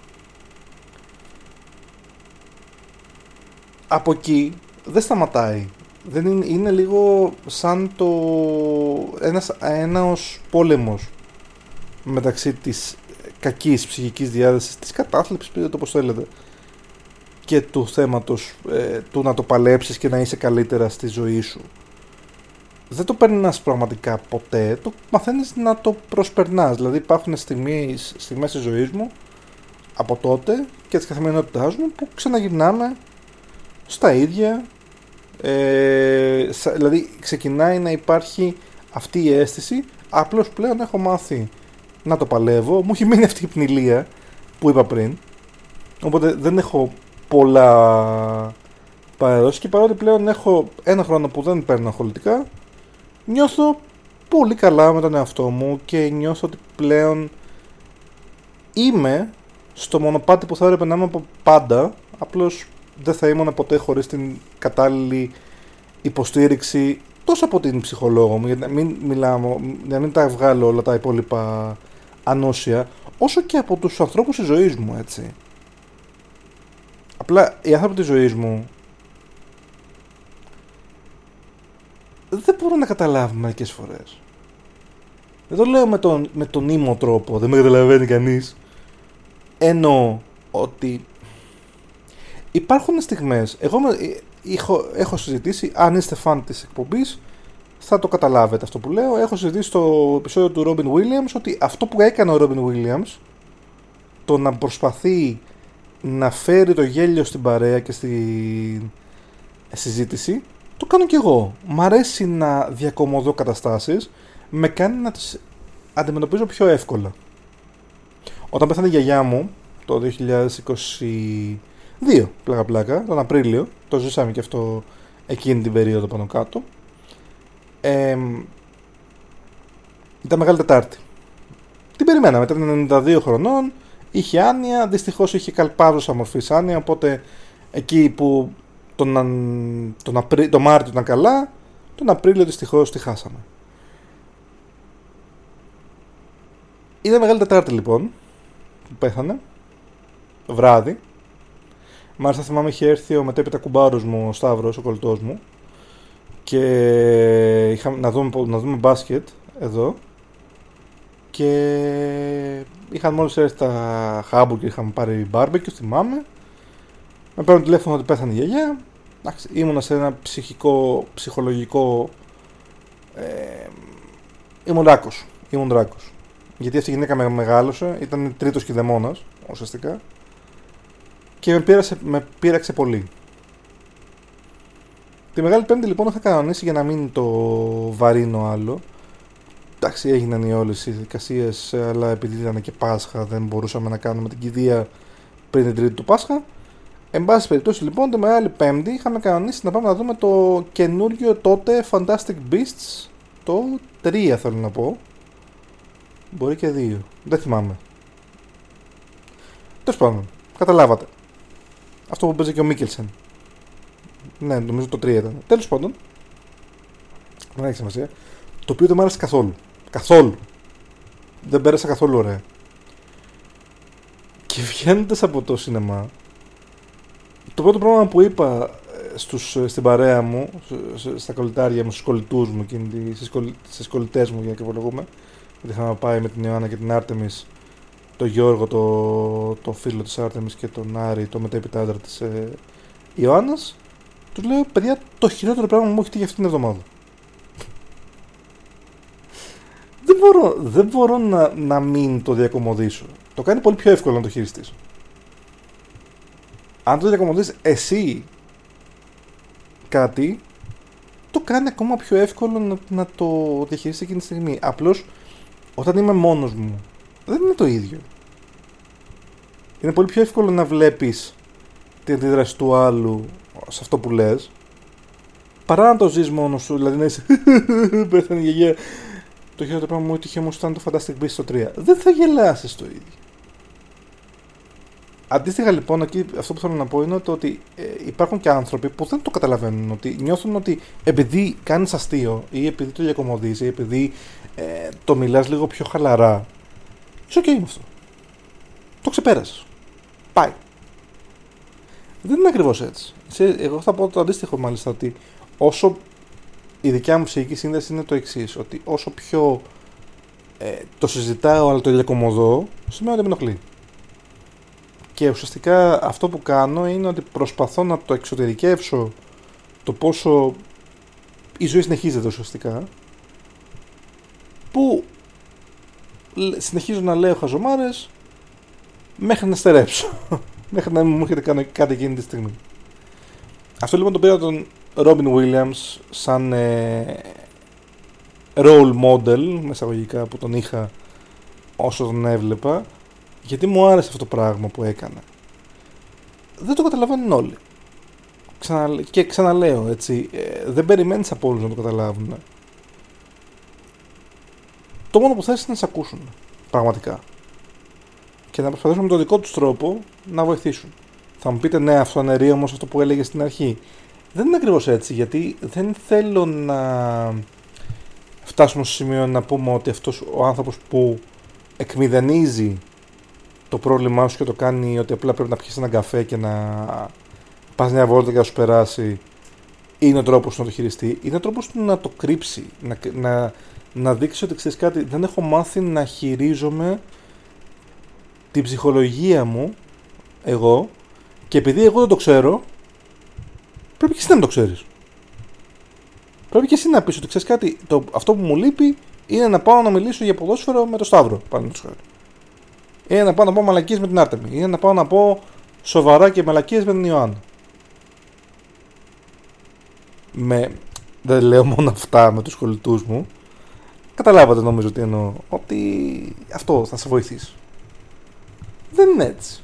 Από εκεί δεν σταματάει. Δεν είναι, είναι λίγο σαν το ένας, ένας πόλεμος μεταξύ της κακής ψυχικής διάθεσης, της κατάθλιψης, πείτε το πώς θέλετε, και του θέματος ε, του να το παλέψεις και να είσαι καλύτερα στη ζωή σου. Δεν το περνάς πραγματικά ποτέ, το μαθαίνεις να το προσπερνάς. Δηλαδή υπάρχουν στιγμές, στιγμές της ζωής μου από τότε και της καθημερινότητάς μου που ξαναγυρνάμε στα ίδια. Ε, σα, δηλαδή ξεκινάει να υπάρχει αυτή η αίσθηση, απλώς πλέον έχω μάθει να το παλεύω, μου έχει μείνει αυτή η πνηλία που είπα πριν, οπότε δεν έχω πολλά παραδόσεις και παρότι πλέον έχω ένα χρόνο που δεν παίρνω αγχολητικά, νιώθω πολύ καλά με τον εαυτό μου και νιώθω ότι πλέον είμαι στο μονοπάτι που θα έπρεπε να είμαι από πάντα, απλώς δεν θα ήμουν ποτέ χωρίς την κατάλληλη υποστήριξη τόσο από την ψυχολόγο μου, γιατί να μην μιλάω, να μην τα βγάλω όλα τα υπόλοιπα ανώσια, όσο και από τους ανθρώπους της ζωής μου, έτσι. Απλά οι άνθρωποι της ζωής μου δεν μπορώ να καταλάβω μερικές φορές. Δεν το λέω με τον, με τον ήμο τρόπο, δεν με καταλαβαίνει κανείς. Εννοώ ότι υπάρχουν στιγμές, εγώ με, έχω, έχω συζητήσει, αν είστε φαν της εκπομπής θα το καταλάβετε αυτό που λέω. Έχω συζητήσει στο επεισόδιο του Robin Williams ότι αυτό που έκανε ο Robin Williams, το να προσπαθεί να φέρει το γέλιο στην παρέα και στη συζήτηση, το κάνω κι εγώ. Μ' αρέσει να διακομωδώ καταστάσεις, με κάνει να τις αντιμετωπίζω πιο εύκολα. Όταν πέθανε η γιαγιά μου το δύο χιλιάδες είκοσι δύο, πλάκα πλάκα, τον Απρίλιο, το ζήσαμε και αυτό εκείνη την περίοδο πάνω κάτω, ε, ήταν Μεγάλη Τετάρτη. Την περιμέναμε, ήταν ενενήντα δύο χρονών, είχε άνοια, δυστυχώς είχε καλπάζωσα μορφής άνοια, οπότε εκεί που τον, τον, Απρί, τον Μάρτιο ήταν καλά, τον Απρίλιο δυστυχώς τη χάσαμε. Ήταν Μεγάλη Τετάρτη λοιπόν, που πέθανε, βράδυ. Μάλιστα θυμάμαι είχε έρθει ο μετέπειτα κουμπάρος μου, ο Σταύρος, ο κολλητός μου, και είχαμε να δούμε, να δούμε μπάσκετ εδώ και είχαν μόλις έρθει τα Χάμπουργκ και είχαμε πάρει μπάρμπεκιου, θυμάμαι. Με παίρνουν τηλέφωνο ότι πέθανε η γιαγιά. Ήμουνα σε ένα ψυχικό, ψυχολογικό ε, ήμουν ράκος, ήμουν ράκος. Γιατί αυτή η γυναίκα με μεγάλωσε, ήταν τρίτος κηδεμόνας ουσιαστικά και με πείραξε, με πείραξε πολύ. Τη Μεγάλη Πέμπτη λοιπόν είχα κανονίσει για να μην το βαρύνω άλλο. Εντάξει, έγιναν οι όλες οι διαδικασίες, αλλά επειδή ήταν και Πάσχα δεν μπορούσαμε να κάνουμε την κηδεία πριν την Τρίτη του Πάσχα. Εν πάση περιπτώσει λοιπόν τη Μεγάλη Πέμπτη είχαμε κανονίσει να πάμε να δούμε το καινούριο τότε Fantastic Beasts, το τρία θέλω να πω. Μπορεί και δύο, δεν θυμάμαι. Τέλος πάντων, καταλάβατε. Αυτό που παίζει και ο Μίκελσεν. Ναι, νομίζω το τρία ήταν. Τέλος πάντων, δεν έχει σημασία. Το οποίο δεν μου άρεσε καθόλου. Καθόλου. Δεν πέρασα καθόλου ωραία. Και βγαίνοντας από το σινεμά, το πρώτο πράγμα που είπα στους, στην παρέα μου, στα κολλητάρια μου, στους κολλητούς μου και στις κολλητές μου για να κρυβολογούμε, γιατί είχαμε πάει με την Ιωάννα και την Άρτεμις, τον Γιώργο, το, το φίλο της Άρτεμις και τον Άρη, το μετέπειτα άντρα της ε, Ιωάννας, τους λέω, παιδιά, το χειρότερο πράγμα που μου έχει τύχει αυτήν την εβδομάδα. δεν μπορώ, δεν μπορώ να, να μην το διακομωδήσω. Το κάνει πολύ πιο εύκολο να το χειριστείς. Αν το διακομωδείς εσύ κάτι, το κάνει ακόμα πιο εύκολο να, να το διαχειριστείς εκείνη τη στιγμή. Απλώς, όταν είμαι μόνος μου, δεν είναι το ίδιο. Είναι πολύ πιο εύκολο να βλέπεις την αντίδραση του άλλου σε αυτό που λες, παρά να το ζεις μόνος σου, δηλαδή να είσαι πέθανε η γιαγιά. Το χειρότερο πράγμα μου έτυχε όμως ήταν το Fantastic Beasts στο τρία. Δεν θα γελάσεις το ίδιο. Αντίστοιχα λοιπόν, εκεί αυτό που θέλω να πω είναι το ότι ε, υπάρχουν και άνθρωποι που δεν το καταλαβαίνουν, ότι νιώθουν ότι επειδή κάνεις αστείο ή επειδή το διακομωδείς ή επειδή ε, το μιλάς λίγο πιο χαλαρά, είσαι ok με αυτό. Το ξεπέρασες. Πάει. Δεν είναι ακριβώς έτσι. Εγώ θα πω το αντίστοιχο μάλιστα, ότι όσο η δικιά μου ψυχική σύνδεση είναι το εξής, ότι όσο πιο ε, το συζητάω αλλά το διακομωδώ, σημαίνει ότι με ενοχλεί. Και ουσιαστικά αυτό που κάνω είναι ότι προσπαθώ να το εξωτερικεύσω το πόσο η ζωή συνεχίζεται ουσιαστικά, που συνεχίζω να λέω χαζομάρες μέχρι να στερέψω, μέχρι να μην μου έρχεται κάτι εκείνη τη στιγμή. Αυτό λοιπόν το πήρα τον Robin Williams σαν ε, role model, μεσαγωγικά, που τον είχα όσο τον έβλεπα, γιατί μου άρεσε αυτό το πράγμα που έκανε. Δεν το καταλαβαίνουν όλοι. Ξανα, και ξαναλέω, έτσι, ε, δεν περιμένεις από όλους να το καταλάβουν. Το μόνο που θες είναι να σε ακούσουν, πραγματικά. Και να προσπαθήσουν με τον δικό τους τρόπο να βοηθήσουν. Θα μου πείτε, ναι, αυτό αναιρεί όμως αυτό που έλεγε στην αρχή. Δεν είναι ακριβώς έτσι, γιατί δεν θέλω να φτάσουμε στο σημείο να πούμε ότι αυτός ο άνθρωπος που εκμηδενίζει το πρόβλημά σου και το κάνει ότι απλά πρέπει να πιεις έναν καφέ και να πας μια βόλτα και να σου περάσει, είναι ο τρόπος να το χειριστεί. Είναι ο τρόπος να το κρύψει, να, να, να δείξει ότι ξέρεις κάτι, δεν έχω μάθει να χειρίζομαι την ψυχολογία μου εγώ, και επειδή εγώ δεν το ξέρω, πρέπει και εσύ να μην το ξέρεις. Πρέπει και εσύ να πεις ότι ξέρεις κάτι, το, αυτό που μου λείπει είναι να πάω να μιλήσω για ποδόσφαιρο με το Σταύρο, πάνω του χάρη. Είναι να πάω να πω μαλακίες με την Άρτεμη. Είναι να πάω να πω σοβαρά και μαλακίες με την Ιωάννα. Με... Δεν λέω μόνο αυτά με τους κολλητούς μου. Καταλάβατε νομίζω τι εννοώ. Ότι αυτό θα σε βοηθήσει. Δεν είναι έτσι.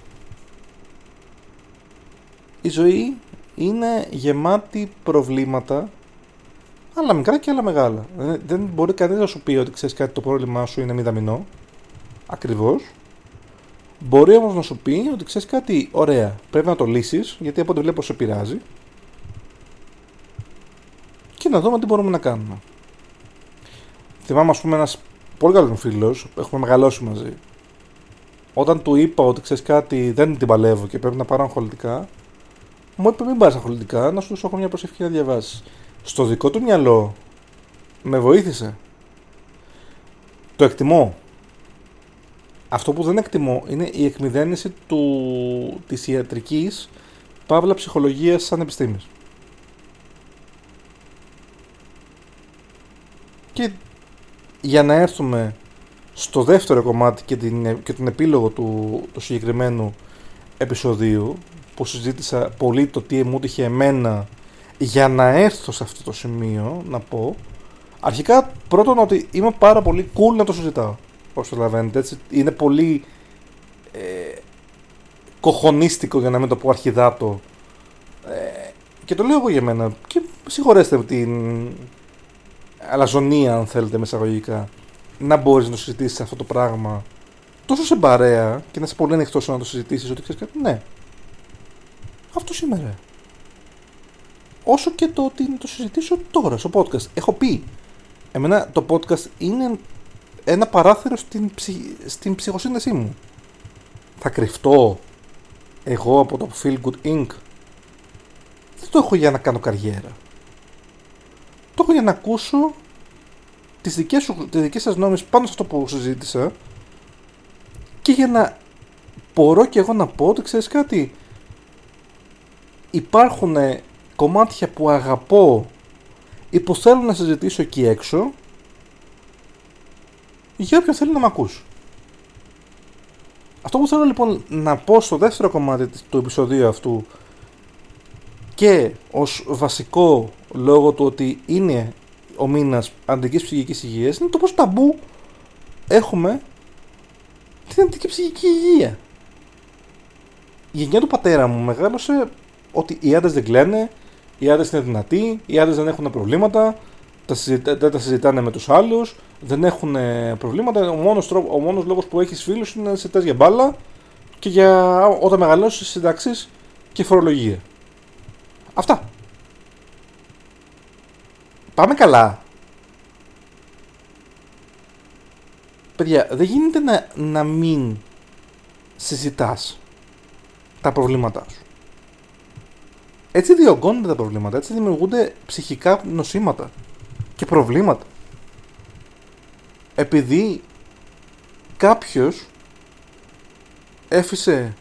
Η ζωή είναι γεμάτη προβλήματα, άλλα μικρά και άλλα μεγάλα. Δεν μπορεί κανείς να σου πει ότι ξέρεις κάτι, το πρόβλημά σου είναι μηδαμινό. Ακριβώς. Μπορεί όμως να σου πει ότι ξέρεις κάτι, ωραία, πρέπει να το λύσεις, γιατί από ό,τι βλέπω σε πειράζει, και να δούμε τι μπορούμε να κάνουμε. Θυμάμαι, ας πούμε, ένας πολύ καλός μου φίλος, έχουμε μεγαλώσει μαζί. Όταν του είπα ότι ξέρεις κάτι, δεν την παλεύω και πρέπει να πάρω αγχολητικά, μου είπε μην πάρεις αγχολητικά, να σου έχω μια προσευχή να διαβάσεις. Στο δικό του μυαλό με βοήθησε. Το εκτιμώ. Αυτό που δεν εκτιμώ είναι η εκμηδένιση του, της ιατρικής παύλα ψυχολογίας σαν επιστήμης. Και για να έρθουμε στο δεύτερο κομμάτι και, την, και τον επίλογο του, του συγκεκριμένου επεισοδίου, που συζήτησα πολύ το τι μου έτυχε εμένα για να έρθω σε αυτό το σημείο, να πω αρχικά πρώτον ότι είμαι πάρα πολύ cool να το συζητάω, όπως το καταλαβαίνετε, έτσι. Είναι πολύ ε, κοχωνίστικο, για να μην το πω αρχιδάτο, ε, και το λέω εγώ για μένα, και συγχωρέστε την αλαζονία, αν θέλετε, μεσαγωγικά, να μπορείς να το συζητήσεις αυτό το πράγμα τόσο σε παρέα και να είσαι πολύ ανοιχτός να το συζητήσεις, ότι ξέρεις κάτι, ναι, αυτό σήμερα. Όσο και το ότι να το συζητήσω τώρα στο podcast. Έχω πει, εμένα το podcast είναι ένα παράθυρο στην, ψυχ... στην ψυχοσύνθεσή μου. Θα κρυφτώ εγώ από το Feel Good Incorporated. Δεν το έχω για να κάνω καριέρα. Το έχω για να ακούσω τις δικές, σου, τις δικές σας γνώμες πάνω σε αυτό που συζήτησα, και για να μπορώ και εγώ να πω ότι ξέρεις κάτι, υπάρχουν κομμάτια που αγαπώ ή που θέλω να συζητήσω εκεί έξω, για όποιον θέλει να μ' ακούσει. Αυτό που θέλω λοιπόν να πω στο δεύτερο κομμάτι του επεισοδίου αυτού, και ως βασικό λόγο του ότι είναι ο μήνας αντρικής ψυχικής υγείας, είναι το πως ταμπού έχουμε την αντρική ψυχική υγεία. Η γενιά του πατέρα μου μεγάλωσε ότι οι άντρες δεν κλαίνε, οι άντρες είναι δυνατοί, οι άντρες δεν έχουν προβλήματα, τα συζητα... δεν τα συζητάνε με τους άλλους, δεν έχουν προβλήματα. Ο μόνος, τρόπο... ο μόνος λόγος που έχεις φίλους είναι να συζητάς για μπάλα και για όταν μεγαλώσεις συντάξεις και φορολογία. Αυτά. Πάμε καλά. Παιδιά, δεν γίνεται να, να μην συζητάς τα προβλήματά σου. Έτσι διωγγώνονται τα προβλήματα, έτσι δημιουργούνται ψυχικά νοσήματα και προβλήματα. Επειδή κάποιος έφυσε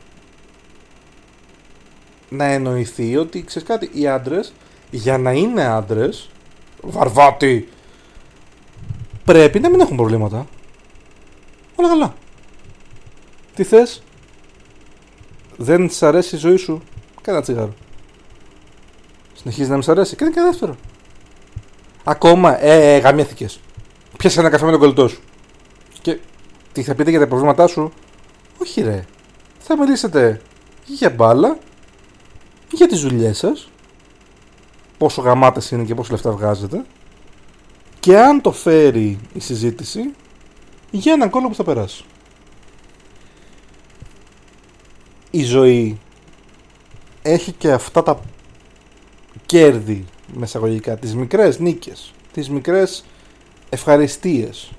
να εννοηθεί ότι, ξέρεις κάτι, οι άντρες για να είναι άντρες, βαρβάτη, πρέπει να μην έχουν προβλήματα. Όλα καλά. Τι θες? Δεν σ' αρέσει η ζωή σου? Κάνε ένα τσιγάρο. Συνεχίζει να μην σ' αρέσει? Κάνε και ένα δεύτερο. Ακόμα, ε, ε γαμιέθηκες. Πιάσε ένα καφέ με τον κολλητό σου. Και τι θα πείτε για τα προβλήματά σου? Όχι ρε. Θα μιλήσετε για μπάλα, για τις δουλειές σας, πόσο γαμάτες είναι και πόσο λεφτά βγάζετε, και αν το φέρει η συζήτηση, για έναν κόλλο που θα περάσει. Η ζωή έχει και αυτά τα κέρδη, μεσαγωγικά, τις μικρές νίκες, τις μικρές ευχαριστίες,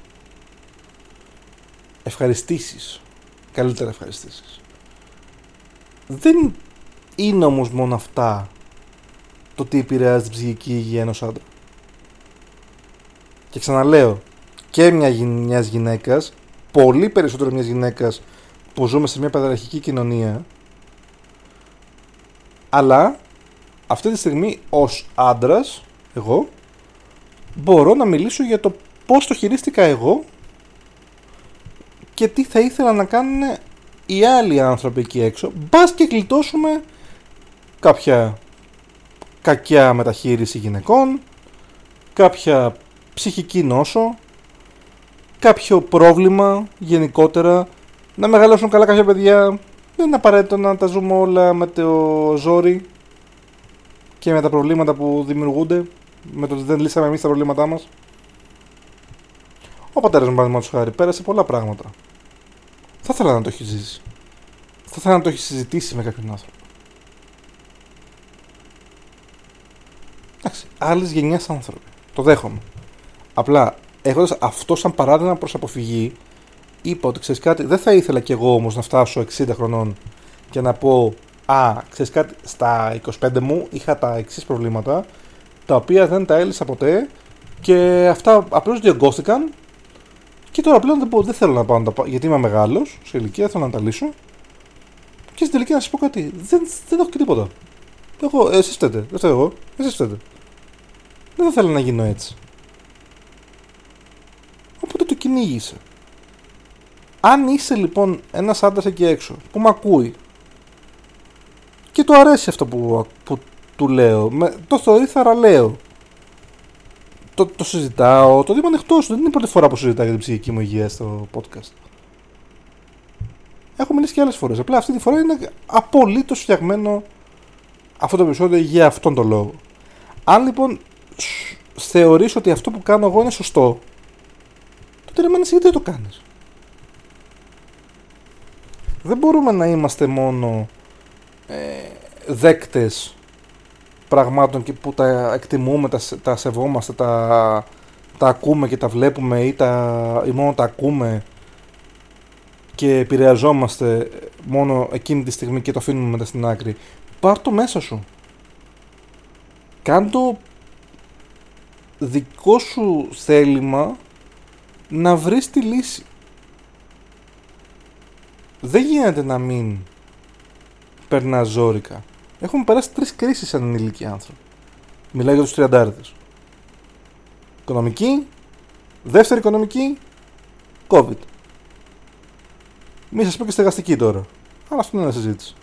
ευχαριστήσεις, καλύτερα ευχαριστήσεις. Δεν είναι όμως μόνο αυτά το τι επηρεάζει την ψυχική υγεία ενός άντρα. Και ξαναλέω, και μια, μιας γυναίκας, πολύ περισσότερο μιας γυναίκας που ζούμε σε μια πατριαρχική κοινωνία, αλλά αυτή τη στιγμή ως άντρας, εγώ, μπορώ να μιλήσω για το πώς το χειρίστηκα εγώ και τι θα ήθελα να κάνουν οι άλλοι άνθρωποι εκεί έξω, μπας και γλιτώσουμε κάποια κακιά μεταχείριση γυναικών, κάποια ψυχική νόσο, κάποιο πρόβλημα γενικότερα, να μεγαλώσουν καλά κάποια παιδιά. Δεν είναι απαραίτητο να τα ζούμε όλα με το ζόρι και με τα προβλήματα που δημιουργούνται, με το ότι δεν λύσαμε εμείς τα προβλήματά μας. Ο πατέρας μου, παραδείγματος χάρη, πέρασε πολλά πράγματα. Θα ήθελα να το έχει ζήσει. Θα ήθελα να το έχει συζητήσει με κάποιον άνθρωπο. Εντάξει, άλλης γενιάς άνθρωποι. Το δέχομαι. Απλά, έχοντας αυτό σαν παράδειγμα προς αποφυγή, είπα ότι, ξέρεις κάτι, δεν θα ήθελα κι εγώ όμως να φτάσω εξήντα χρονών και να πω, α, ξέρεις κάτι, στα είκοσι πέντε μου είχα τα εξής προβλήματα, τα οποία δεν τα έλυσα ποτέ και αυτά απλώς διωγγώθηκαν και τώρα πλέον δεν, δεν θέλω να πάω να τα πάω, γιατί είμαι μεγάλος σε ηλικία, θέλω να τα λύσω και στην τελική να σας πω κάτι, δεν, δεν έχω και τίποτα. Εγώ, εσείς φταίτε, δεν φταίω εγώ, εσείς φταίτε. Δεν θα θέλω να γίνω έτσι. Οπότε το κυνήγησε. Αν είσαι λοιπόν ένας άντρας εκεί έξω που με ακούει και του αρέσει αυτό που, που του λέω, με, το θεωρεί θαραλέο, το, το συζητάω, το δίνω ανοιχτό σου, δεν είναι η πρώτη φορά που συζητάω για την ψυχική μου υγεία στο podcast. Έχω μιλήσει και άλλες φορές, απλά αυτή τη φορά είναι απολύτως φτιαγμένο αυτό το επεισόδιο για αυτόν τον λόγο. Αν λοιπόν θεωρείς ότι αυτό που κάνω εγώ είναι σωστό, τότε ρε μάνα, γιατί δεν το κάνεις? Δεν μπορούμε να είμαστε μόνο ε, δέκτες πραγμάτων και που τα εκτιμούμε, τα, τα σεβόμαστε, τα, τα ακούμε και τα βλέπουμε ή, τα, ή μόνο τα ακούμε και επηρεαζόμαστε μόνο εκείνη τη στιγμή και το αφήνουμε μετά στην άκρη. Πάρ' το μέσα σου. Κάν' το δικό σου θέλημα να βρεις τη λύση. Δεν γίνεται να μην περνάς ζόρικα. Έχουμε περάσει τρεις κρίσεις σαν ενήλικοι άνθρωποι. Μιλάω για τους τριαντάριδες. Οικονομική, δεύτερη οικονομική, COVID. Μη σας πω και στεγαστική τώρα. Αλλά αυτό είναι ένα συζήτηση.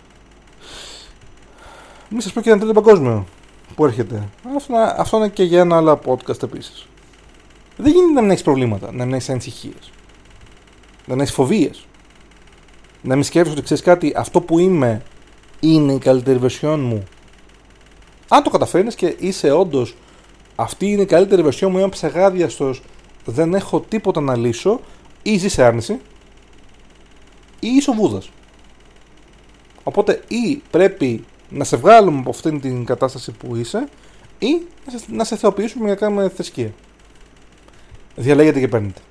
Μη σας πω και ένα τρίτο παγκόσμιο που έρχεται. Αυτό, αυτό είναι και για ένα άλλο podcast επίσης. Δεν γίνεται να μην έχεις προβλήματα, να μην έχεις ανησυχίες, να μην έχεις φοβίες. Να μην σκέφτεσαι ότι, ξέρεις κάτι, αυτό που είμαι είναι η καλύτερη version μου. Αν το καταφέρνεις και είσαι όντως αυτή είναι η καλύτερη version μου, είμαι ψεγάδιαστος, δεν έχω τίποτα να λύσω, ή ζεις σε άρνηση ή είσαι ο Βούδας. Οπότε ή πρέπει να σε βγάλουμε από αυτήν την κατάσταση που είσαι, ή να σε, να σε θεοποιήσουμε για να κάνουμε θρησκεία. Διαλέγετε και παίρνετε.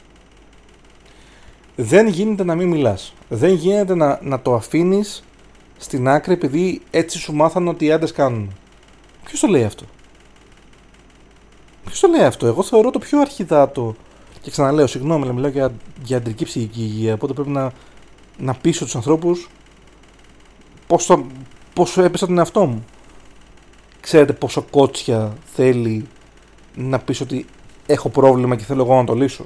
Δεν γίνεται να μην μιλάς. Δεν γίνεται να, να το αφήνεις στην άκρη επειδή έτσι σου μάθανε ότι οι άντρες κάνουν. Ποιος το λέει αυτό? Ποιος το λέει αυτό? Εγώ θεωρώ το πιο αρχιδάτο Και ξαναλέω, συγγνώμη, αλλά μιλάω για, για αντρική ψυχική υγεία. Οπότε πρέπει να, να πείσω τους ανθρώπους πόσο, πόσο έπεσα τον εαυτό μου. Ξέρετε πόσο κότσια θέλει να πεις ότι έχω πρόβλημα και θέλω εγώ να το λύσω.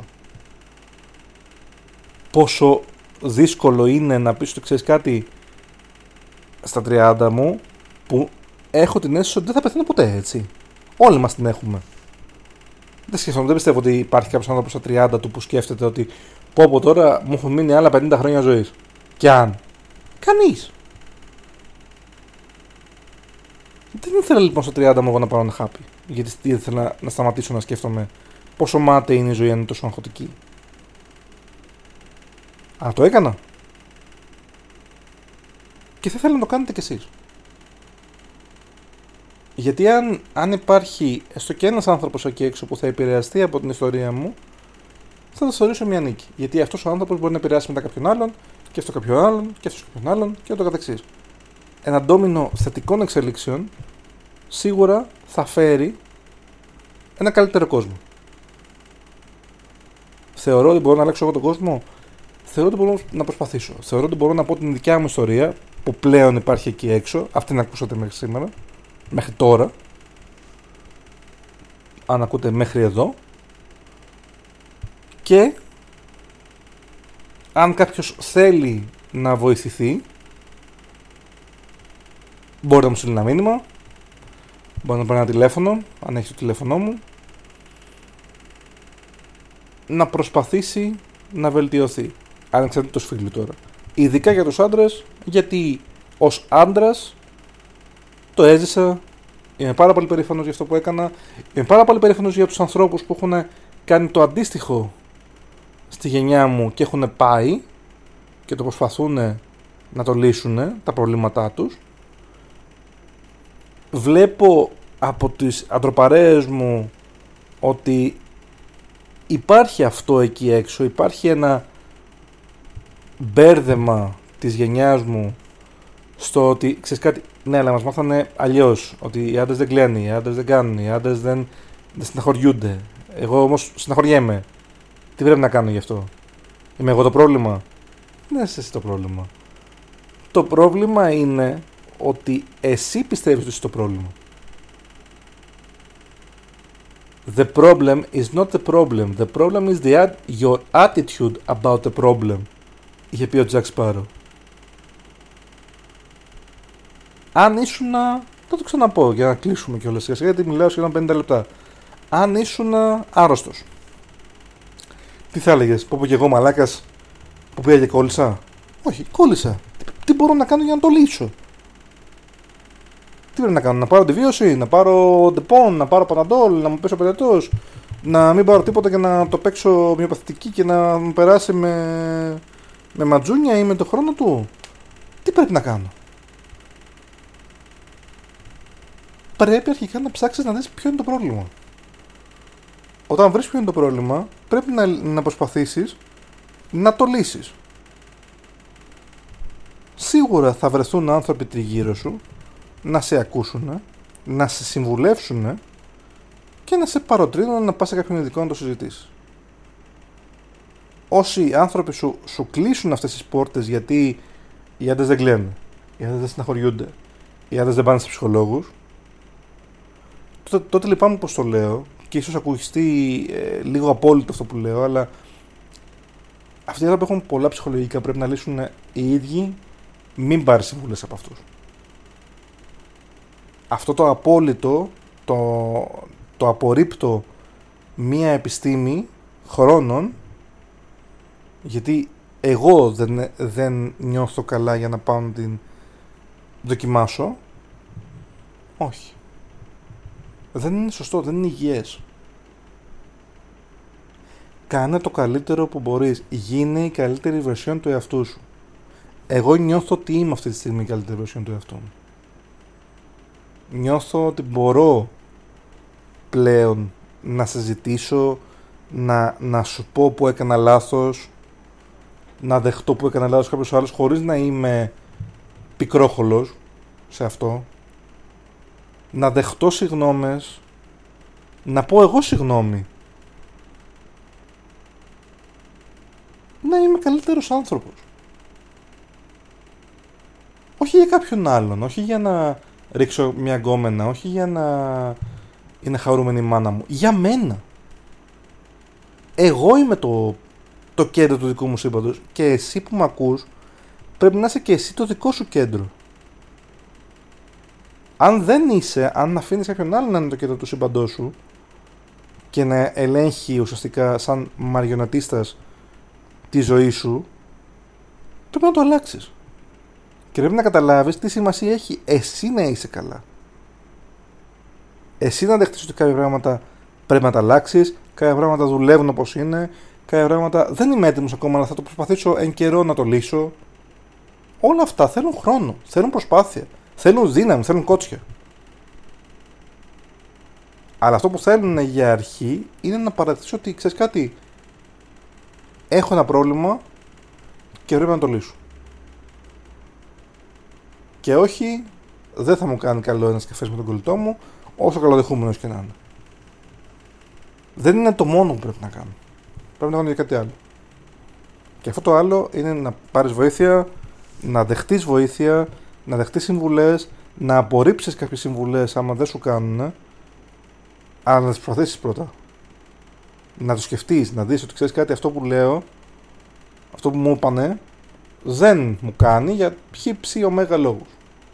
Πόσο δύσκολο είναι να πεις ότι ξέρεις κάτι, στα τριάντα μου που έχω την αίσθηση ότι δεν θα πεθαίνω ποτέ, έτσι. Όλοι μας την έχουμε. Δεν σκέφτομαι, δεν πιστεύω ότι υπάρχει κάποιος άνθρωπος στα τριάντα του που σκέφτεται ότι πω από τώρα μου έχουν μείνει άλλα πενήντα χρόνια ζωής. Κι αν. Κανείς. Δεν ήθελα λοιπόν στα τριάντα μου εγώ να πάρω ένα χάπι. Γιατί ήθελα να, να σταματήσω να σκέφτομαι πόσο μάταιη είναι η ζωή αν είναι τόσο αγχωτική. Αλλά το έκανα. Και θα ήθελα να το κάνετε κι εσείς. Γιατί αν, αν υπάρχει έστω και ένας άνθρωπος εκεί έξω που θα επηρεαστεί από την ιστορία μου, θα το θεωρήσω μια νίκη. Γιατί αυτός ο άνθρωπος μπορεί να επηρεάσει μετά κάποιον άλλον, και αυτό κάποιον άλλον, και αυτό κάποιον άλλον, και ούτω καθεξής. Ένα ντόμινο θετικών εξελίξεων σίγουρα θα φέρει ένα καλύτερο κόσμο. Θεωρώ ότι μπορώ να αλλάξω εγώ τον κόσμο. Θεωρώ ότι μπορώ να προσπαθήσω. Θεωρώ ότι μπορώ να πω την δικιά μου ιστορία που πλέον υπάρχει εκεί έξω. Αυτή την ακούσατε μέχρι σήμερα. Μέχρι τώρα. Αν ακούτε μέχρι εδώ. Και αν κάποιος θέλει να βοηθηθεί, μπορεί να μου στείλει ένα μήνυμα. Μπορεί να πάρει ένα τηλέφωνο, αν έχει το τηλέφωνό μου. Να προσπαθήσει να βελτιωθεί. Ανεξαρτήτως φίλου τώρα. Ειδικά για τους άντρες, γιατί ως άντρας το έζησα. Είμαι πάρα πολύ περήφανος για αυτό που έκανα. Είμαι πάρα πολύ περήφανος για τους ανθρώπους που έχουν κάνει το αντίστοιχο στη γενιά μου και έχουν πάει και το προσπαθούν να το λύσουν τα προβλήματά τους. Βλέπω από τις αντροπαρέες μου ότι υπάρχει αυτό εκεί έξω, υπάρχει ένα μπέρδεμα της γενιάς μου στο ότι, ξέρεις κάτι, ναι, αλλά μας μάθανε αλλιώς, ότι οι άντρες δεν κλαίνουν, οι άντρες δεν κάνουν, οι άντρες δεν, δεν συναχωριούνται. Εγώ όμως συναχωριέμαι. Τι πρέπει να κάνω γι' αυτό? Είμαι εγώ το πρόβλημα? Δεν είσαι εσύ το πρόβλημα. Το πρόβλημα είναι ότι εσύ πιστεύεις ότι είσαι το πρόβλημα. The problem is not the problem. The problem is the ad- your attitude about the problem. Είχε πει ο Jack Sparrow. Αν ήσουνα, θα το ξαναπώ για να κλείσουμε κιόλας, γιατί μιλάω σχεδόν πενήντα λεπτά. Αν ήσουνα άρρωστος, τι θα έλεγες? Πω πω και εγώ μαλάκας που πήγα και κόλλησα? Όχι, κόλλησα. Τι, τι μπορώ να κάνω για να το λύσω? Τι πρέπει να κάνω? Να πάρω αντιβίωση, να πάρω ντεπών, να πάρω παναντόλ, να μου πέσω πελετός, να μην πάρω τίποτα και να το παίξω μειοπαθητική και να μου περάσει με, με ματζούνια ή με το χρόνο του? Τι πρέπει να κάνω? Πρέπει αρχικά να ψάξεις να δεις ποιο είναι το πρόβλημα. Όταν βρεις ποιο είναι το πρόβλημα, πρέπει να, να προσπαθήσεις να το λύσεις. Σίγουρα θα βρεθούν άνθρωποι τριγύρω σου να σε ακούσουν, να σε συμβουλεύσουν και να σε παροτρύνουν να πας σε κάποιον ειδικό να το συζητήσεις. Όσοι άνθρωποι σου, σου κλείσουν αυτές τις πόρτες γιατί οι άντρες δεν κλαίνουν, οι άντρες δεν συναχωριούνται, οι άντρες δεν πάνε σε ψυχολόγους, τότε, τότε λυπάμαι πως το λέω και ίσως ακουγιστεί ε, λίγο απόλυτο αυτό που λέω, αλλά αυτοί οι άνθρωποι έχουν πολλά ψυχολογικά, πρέπει να λύσουν οι ίδιοι, μην πάρει συμβουλές από αυτούς. Αυτό το απόλυτο, το, το απορρίπτω μία επιστήμη χρόνων, γιατί εγώ δεν, δεν νιώθω καλά για να πάω να την δοκιμάσω. Όχι. Δεν είναι σωστό, δεν είναι υγιές. Κάνε το καλύτερο που μπορείς. Γίνε η καλύτερη version του εαυτού σου. Εγώ νιώθω ότι είμαι αυτή τη στιγμή η καλύτερη version του εαυτού μου. Νιώθω ότι μπορώ πλέον να συζητήσω, να, να σου πω που έκανα λάθος, να δεχτώ που έκανα λάθος κάποιος άλλος, χωρίς να είμαι πικρόχολος σε αυτό, να δεχτώ συγγνώμες, να πω εγώ συγγνώμη να είμαι καλύτερος άνθρωπος. Όχι για κάποιον άλλον, όχι για να ρίξω μια γκόμενα, όχι για να είναι χαρούμενη η μάνα μου. Για μένα. Εγώ είμαι το, το κέντρο του δικού μου σύμπαντος και εσύ που με ακούς πρέπει να είσαι και εσύ το δικό σου κέντρο. Αν δεν είσαι, αν αφήνεις κάποιον άλλο να είναι το κέντρο του σύμπαντός σου και να ελέγχει ουσιαστικά σαν μαριονατίστας τη ζωή σου, πρέπει να το αλλάξεις. Και πρέπει να καταλάβεις τι σημασία έχει εσύ να είσαι καλά. Εσύ να δεχτείς ότι κάποια πράγματα πρέπει να τα αλλάξεις, κάποια πράγματα δουλεύουν όπως είναι, κάποια πράγματα δεν είμαι έτοιμος ακόμα, αλλά θα το προσπαθήσω εν καιρό να το λύσω. Όλα αυτά θέλουν χρόνο, θέλουν προσπάθεια, θέλουν δύναμη, θέλουν κότσια. Αλλά αυτό που θέλουν για αρχή είναι να παρατηρήσω ότι ξέρεις κάτι, έχω ένα πρόβλημα και πρέπει να το λύσω. Και όχι, δεν θα μου κάνει καλό ένας καφές με τον κολλητό μου, όσο καλοδεχούμενος και να είναι. Δεν είναι το μόνο που πρέπει να κάνω. Πρέπει να κάνω για κάτι άλλο. Και αυτό το άλλο είναι να πάρεις βοήθεια, να δεχτείς βοήθεια, να δεχτείς συμβουλές, να απορρίψεις κάποιες συμβουλές άμα δεν σου κάνουν, αλλά να τις προθέσεις πρώτα. Να το σκεφτείς, να δεις ότι ξέρεις κάτι, αυτό που λέω, αυτό που μου είπανε, δεν μου κάνει για ποιοι ψι ωμέγα λόγους.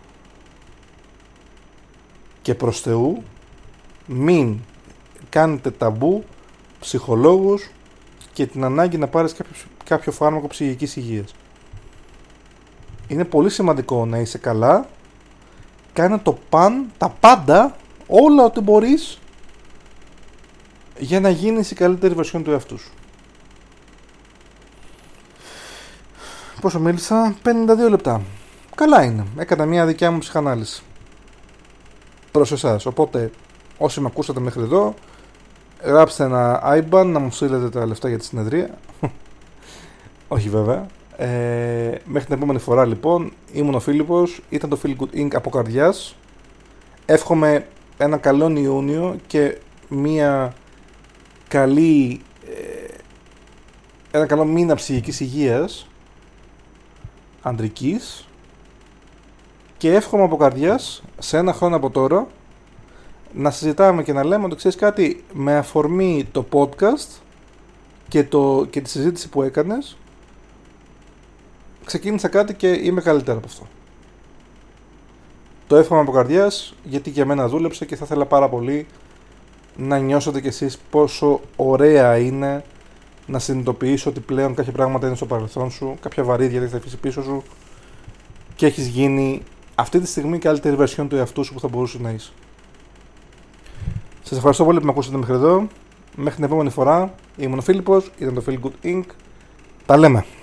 Και προς Θεού, μην κάνετε ταμπού ψυχολόγους και την ανάγκη να πάρεις κάποιο, κάποιο φάρμακο ψυχικής υγείας. Είναι πολύ σημαντικό να είσαι καλά, κάνε το παν, τα πάντα, όλα ό,τι μπορείς για να γίνεις η καλύτερη βερσιόν του εαυτού σου. Πόσο μίλησα? πενήντα δύο λεπτά. Καλά είναι. Έκανα μια δικιά μου ψυχανάλυση προς εσάς. Οπότε όσοι με ακούσατε μέχρι εδώ, γράψτε ένα άι μπαν να μου στείλετε τα λεφτά για τη συνεδρία. Όχι βέβαια. ε, Μέχρι την επόμενη φορά λοιπόν, ήμουν ο Φίλιππος, ήταν το Feel Good Inc από καρδιάς. Εύχομαι ένα καλό Ιούνιο και μια καλή ε, ένα καλό μήνα ψυχικής υγείας ανδρικής, και εύχομαι από καρδιάς σε ένα χρόνο από τώρα να συζητάμε και να λέμε ότι ξέρεις κάτι, με αφορμή το podcast και, το, και τη συζήτηση που έκανες ξεκίνησα κάτι και είμαι καλύτερα από αυτό. Το εύχομαι από καρδιάς, γιατί για μένα δούλεψε και θα ήθελα πάρα πολύ να νιώσετε κι εσείς πόσο ωραία είναι να συνειδητοποιήσω ότι πλέον κάποια πράγματα είναι στο παρελθόν σου, κάποια βαρύδια δεν θα αφήσει πίσω σου και έχεις γίνει αυτή τη στιγμή η καλύτερη βερσιόν του εαυτού σου που θα μπορούσε να είσαι. Σας ευχαριστώ πολύ που με ακούσατε μέχρι εδώ. Μέχρι την επόμενη φορά, ήμουν ο Φίλιππος, ήταν το Feel Good Inc. Τα λέμε.